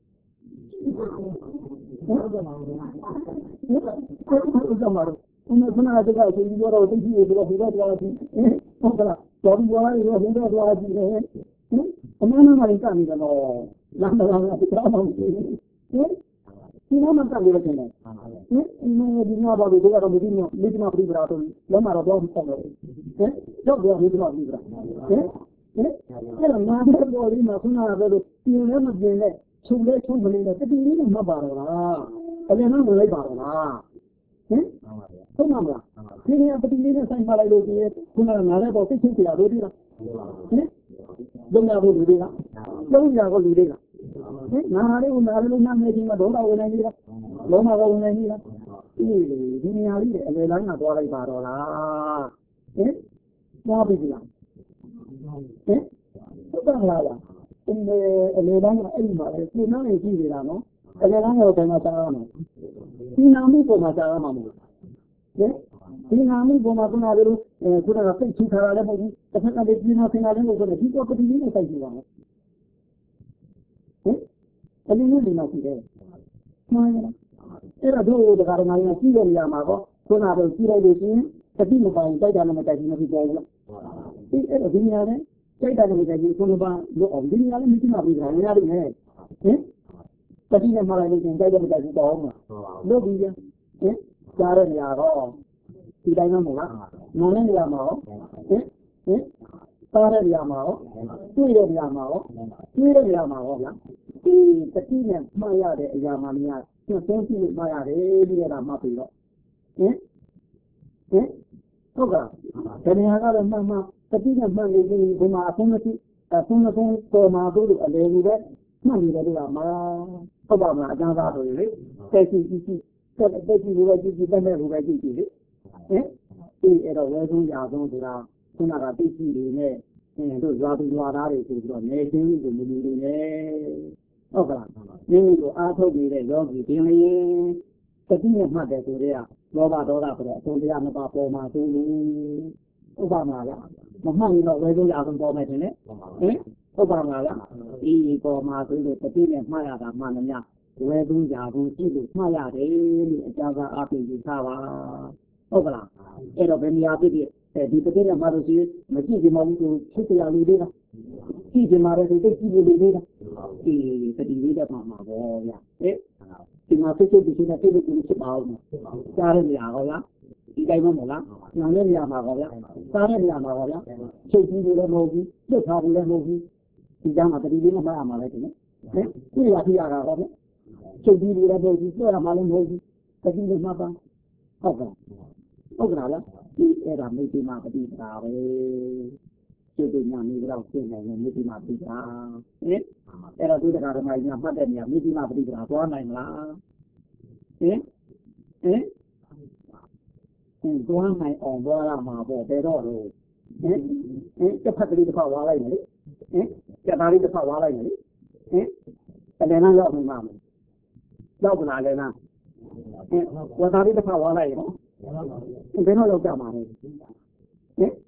A: ဟုတ်ကဲ့ပါဘုရားဟုတ်ကဲ့ပါတော့ဘုရားခဏတည်းကဆိုပြီးတော့သိကြည့်ရတော့ဘုရားတော်ကြီးဟုတ်ကဲ့လားတော်ပြီးသွားရတော့ဘုရားတော်ကြီးလည်းဟင်အမှန်မှန်လေးကနေတော့လမ်းတော်ကပြောင်းနေတယ်ဟင်ဒီမှာမှတက်လို့ရတယ်ဟင်ဒီမှာဒီမှာဘာလို့ဒီကတော့ဒီမှာဒီမှာပြိပရာတော့လုံးမတော့တော့ပေါ့လို့ဟင်တော့ပြောဒီမှာပြိပရာဟင်ဟင်အဲ့တော့ငါတို့ဒီမှာခုနကတော့ပြင်လည်းမပြင်နဲ့ချုပ်လဲချုပ်မနေနဲ့တတိလေးနဲ့မှတ်ပါတော့လားအရင်ကမလိုက်ပါတော့လားဟင်ဟုတ်ပါမလားဒီနေ့ပတိလေးနဲ့ဆိုင်ပါလိုက်လို့ဒီခုနကငါလည်းတော့သိချင်းတရားလို့ဒီလားဟင်လုံးရဖို့လူတွေကလုံးရဖို့လူတွေကဟင်ငါလေးကငါလေးနားနေချင်းမတော့ဝင်နေကြီးလားလုံးမတော့ဝင်နေကြီးလားဒီဒီနေရာလေးအလေလိုင်းကသွားလိုက်ပါတော့လားဟင်သွားပြီလားဟင်ဟုတ်ပါလားအင်းအလေလောင်းကအဲ့ဒီမှာလေဒီနားနေကြည့်နေတာနော်အလေလောင်းကတော့ဘယ်မှာစားရမလဲဒီနာမှုပေါ်မှာစားရမှာမဟုတ်ဘူးဟင်ဒီနာမှုပေါ်မှာခုနကလိုအဲခုနကစိတ်ချထားတာလည်းမဟုတ်ဘူးတစ်ခါတည်းပြင်းအောင်ဆင်တာလည်းမဟုတ်ဘူးဒီပေါ်ပတိလေးနဲ့စိုက်ကြည့်ပါမယ်ဟင်အလေးလေးလောက်ကြည့်တယ်မှန်လားအဲ့တော့တို့တကားတမားကြီးကြည့်ရရမှာပေါ့ခုနကတော့ကြည့်လိုက်လို့ရှိရင်တတိမပိုင်တိုက်တာလည်းမတိုက်ဘူးမဖြစ်ပေါ်ဘူးလားဒီအဲ့တော့ဒီနေရာနဲ့စိတ်ဓာတ်တွေကြီးကိုယ်ဘာလို့အောင်ဒီနေရာလေးမရှိမှပြီးတာနေရာလေးနဲ့ဟင်တတိနဲ့မှားလိုက်လို့ရှင်ကြိုက်တဲ့ကြိုက်ပေါ့အောင်လားလို့ပြီးပြန်ဟင်ကြားတဲ့နေရာတော့ဒီတိုင်းမဟုတ်လားနုံတဲ့နေရာမှာဟင်ဟင်စားတဲ့နေရာမှာတွေ့တဲ့နေရာမှာတွေ့တဲ့နေရာမှာဗျာဒီတတိနဲ့မှားရတဲ့အရာမှများသင်ဆုံးကြည့်လို့မှားရတယ်ပြီးရတာမှတ်ပြီးတော့ဟင်ဟင်ဟုတ်ကဲ့ဒီနေရာကတော့မှန်မှန်တတိနဲ့မှန်နေပြီဒီမှာအဆုံးမရှိအဆုံးအဆုံးပေါ်မှာတို့အလေကြီးပဲမှန်နေတယ်လို့ကမှာဟုတ်ပါမလားအကျမ်းစာဆိုရင်လေတက်ကြည့်ကြည့်ကြည့်တက်တက်ကြည့်လို့ပဲကြည့်ကြည့်တက်မဲ့လို့ပဲကြည့်ကြည့်လေဟင်ဒီအဲ့တော့ဝဲဆုံးရာဆုံးဆိုတာခုနကသိကြည့်နေနဲ့အင်းတို့ရွာသူရွာသားတွေဆိုပြီးတော့နေချင်းကိုမလူနေနဲ့ဟုတ်ကလားမိမိကိုအားထုတ်နေတဲ့ယောဂီပင်လျင်တတိနဲ့မှတ်တယ်ဆိုတဲ့ကလောဘဒေါသဆိုတဲ့အဆုံးတရားနှစ်ပါးပေါ်မှာသိလို့ဥပမာလားမမှန်ရင်တော့ဝဲဆုံးရအောင်ပေါ်မယ်ထင်တယ်ဟင်ဥပမာလားဒီပေါ်မှာဆိုလို့တတိနဲ့မှားရတာမှန်တယ်များဝဲဆုံးရအောင်ကြည့်လို့မှားရတယ်လို့အကြမ်းအားအပြင်ကြည့်ထားပါဟုတ်ကလားအဲ့တော့ဘယ်နေရာဖြစ်ဖြစ်အဲဒီတတိနဲ့မှားလို့ရှိရင်မကြည့်ကြမဘူးသူဖြစ်ကြရလူတွေကကြည့်ကြမှာပဲသူသိကြည့်လူတွေကဒီတတိလေးတော့မှာပေါ့ဗျာဟဲ့ဒီမှာဖြစ်ဖြစ်ဒီနေ့တိတ်တိတ်ဖြစ်ပါအောင်ကြားရနေရအောင်လားဒီတိုင်းမဟုတ်လားနားလည်းရမှာပါဗျာစားလည်းရမှာပါဗျာချုပ်ကြည့်လို့လည်းမဟုတ်ဘူးလွတ်ထားလို့လည်းမဟုတ်ဘူးဒီကြောင့်မှတတိလေးနဲ့မှားရမှာပဲဒီနေ့ဟဲ့ဒီရပြရတာပေါ့ဗျာချုပ်ကြည့်လို့လည်းမဟုတ်ဘူးလွတ်ရမှာလည်းမဟုတ်ဘူးတတိလေးမှာပါဟုတ်ကဲ့ဟုတ်ကဲ့လားဒီအဲ့ဒါမိတိမပฏิပဒါပဲကျေတူညာနေတော့ရှင်းနိုင်တယ်မိတိမပฏิပဒါဟင်အဲ့တော့ဒီတခါတည်းမှညာမှတ်တဲ့နေရာမိတိမပฏิပဒါသွားနိုင်မလားဟင်ဟင်ဟင်တွန်းနိုင်အောင်သွားရမှာပေါ့ဘယ်တော့လို့ဟင်ဟင်တစ်ဖက်ကလေးတစ်ဖက်ဝါလိုက်မယ်လေဟင်ကျက်သားလေးတစ်ဖက်ဝါလိုက်မယ်လေဟင်အလယ်နာရောက်မှာမရောက်လာလဲလားဟင်ဝါသားလေးတစ်ဖက်ဝါလိုက်ရောဘယ်တော့ရောက်ကြမှာလဲဟင်ဟင်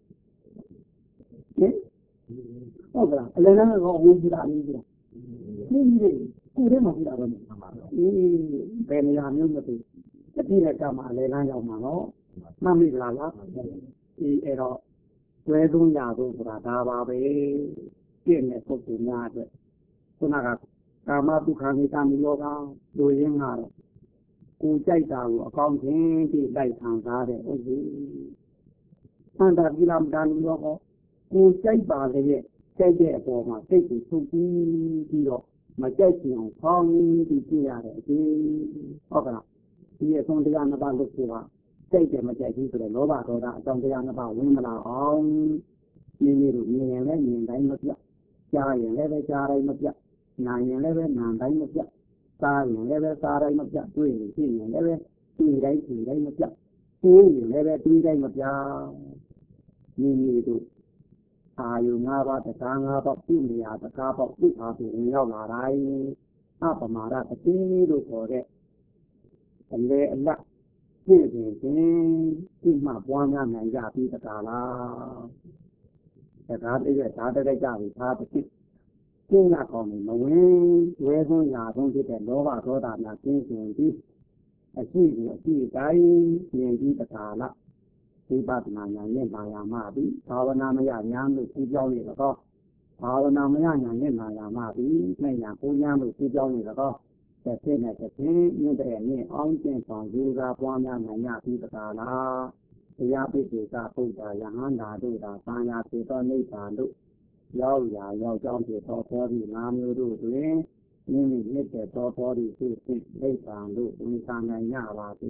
A: ဟုတ်ကလားအလယ်နာကတော့ဝေးကြည့်တာလေးကြည့်တာนี่นี่ကိုယ်ထဲမှာပြတာတော့အေးဘယ်နေရာမျိုးမသိတတိနဲ့ကမှအလယ်နာရောက်မှာနော်မှတ်မိလားလားအေးအဲ့တော့ဝဲသုံးရသုံးဆိုတာဒါပါပဲပြည့်တဲ့ပုဂ္ဂိုလ်များအတွက်ခုနကကာမဒုက္ခမိတာမီလောကလူရင်းကတော့ကိုကြိုက်တာကိုအကောင်းချင်းတိတိုက်ခံစားတဲ့ဥစ္စာအန္တပိလမတန်လောကကိုကြိုက်ပါလေရဲ့ကြိုက်တဲ့အပေါ်မှာစိတ်ကိုထုတ်ပြီးပြီးတော့မကြိုက်ချင်အောင်ဖောင်းပြီးပြရတဲ့အကျိဟုတ်ကလားဒီအဆုံးတရားနှစ်ပါးလို့ဆိုတာကြိုက်တယ်မကြိုက်ဘူးဆိုတော့လောဘဒေါသအကြောင်းတရားနှစ်ပါးဝင်မလာအောင်မိမိတို့မြင်ရင်လည်းမြင်တိုင်းမပြကြားရင်လည်းပဲကြားတိုင်းမပြနာရင်လည်းပဲနာတိုင်းမပြတ်စားရင်လည်းပဲစားတိုင်းမပြတ်တွေ့ရင်ဖြစ်ရင်လည်းပဲတွေ့တိုင်းတွေ့တိုင်းမပြတ်တွေးရင်လည်းပဲတွေးတိုင်းမပြတ်မိမိတို့အာယုငါးပါးတရားငါးပါးပြုနေရတကားပေါ့ပြုအားဖြင့်ဝင်ရောက်လာတိုင်းအပမာဒတတိလို့ခေါ်တဲ့အလေအလတ်ပြည့်စုံခြင်းဒီမှပွားများနိုင်ကြပြီးတကားလားတရားတည်းရဲ့ဓာတ်တည်းကြပြီဒါတစ်ခုကျင့်ရကောင်းနေမဝင်ဝဲဆုံးရာဆုံးဖြစ်တဲ့လောဘဒေါသများကျင်းစင်ပြီးအရှိကိုအရှိတိုင်းမြင်ပြီးတကားလားဒီပဒနာညာနဲ့မာယာမပြီးဘာဝနာမရညာလို့ကြည့်ကြောင်းနေတော့ဘာဝနာမရညာနဲ့မာယာမပြီးနဲ့ညာကိုညာလို့ကြည့်ကြောင်းနေတော့တစ်ဖြစ်နဲ့တစ်ဖြစ်မြင့်တဲ့မြင့်အောင်ကျင့်ဆောင်ယူတာပွားများနိုင်ရပြီးတကားလားတရားပိဋကပုဒ်တာယဟန္တာတို့သာသံဃာဖြစ်သောနိဗ္ဗာန်တို့ရောက်ရာရောက်ကြောင်းဖြစ်သောဘောဓိငါးမျိုးတို့တွင်မိမိမြစ်တဲ့သောဘောဓိဖြစ်ဖြစ်နိဗ္ဗာန်တို့ဝင်စားနိုင်ကြပါစေ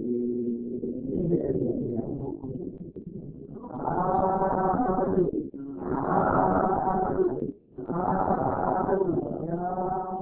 A: Ah,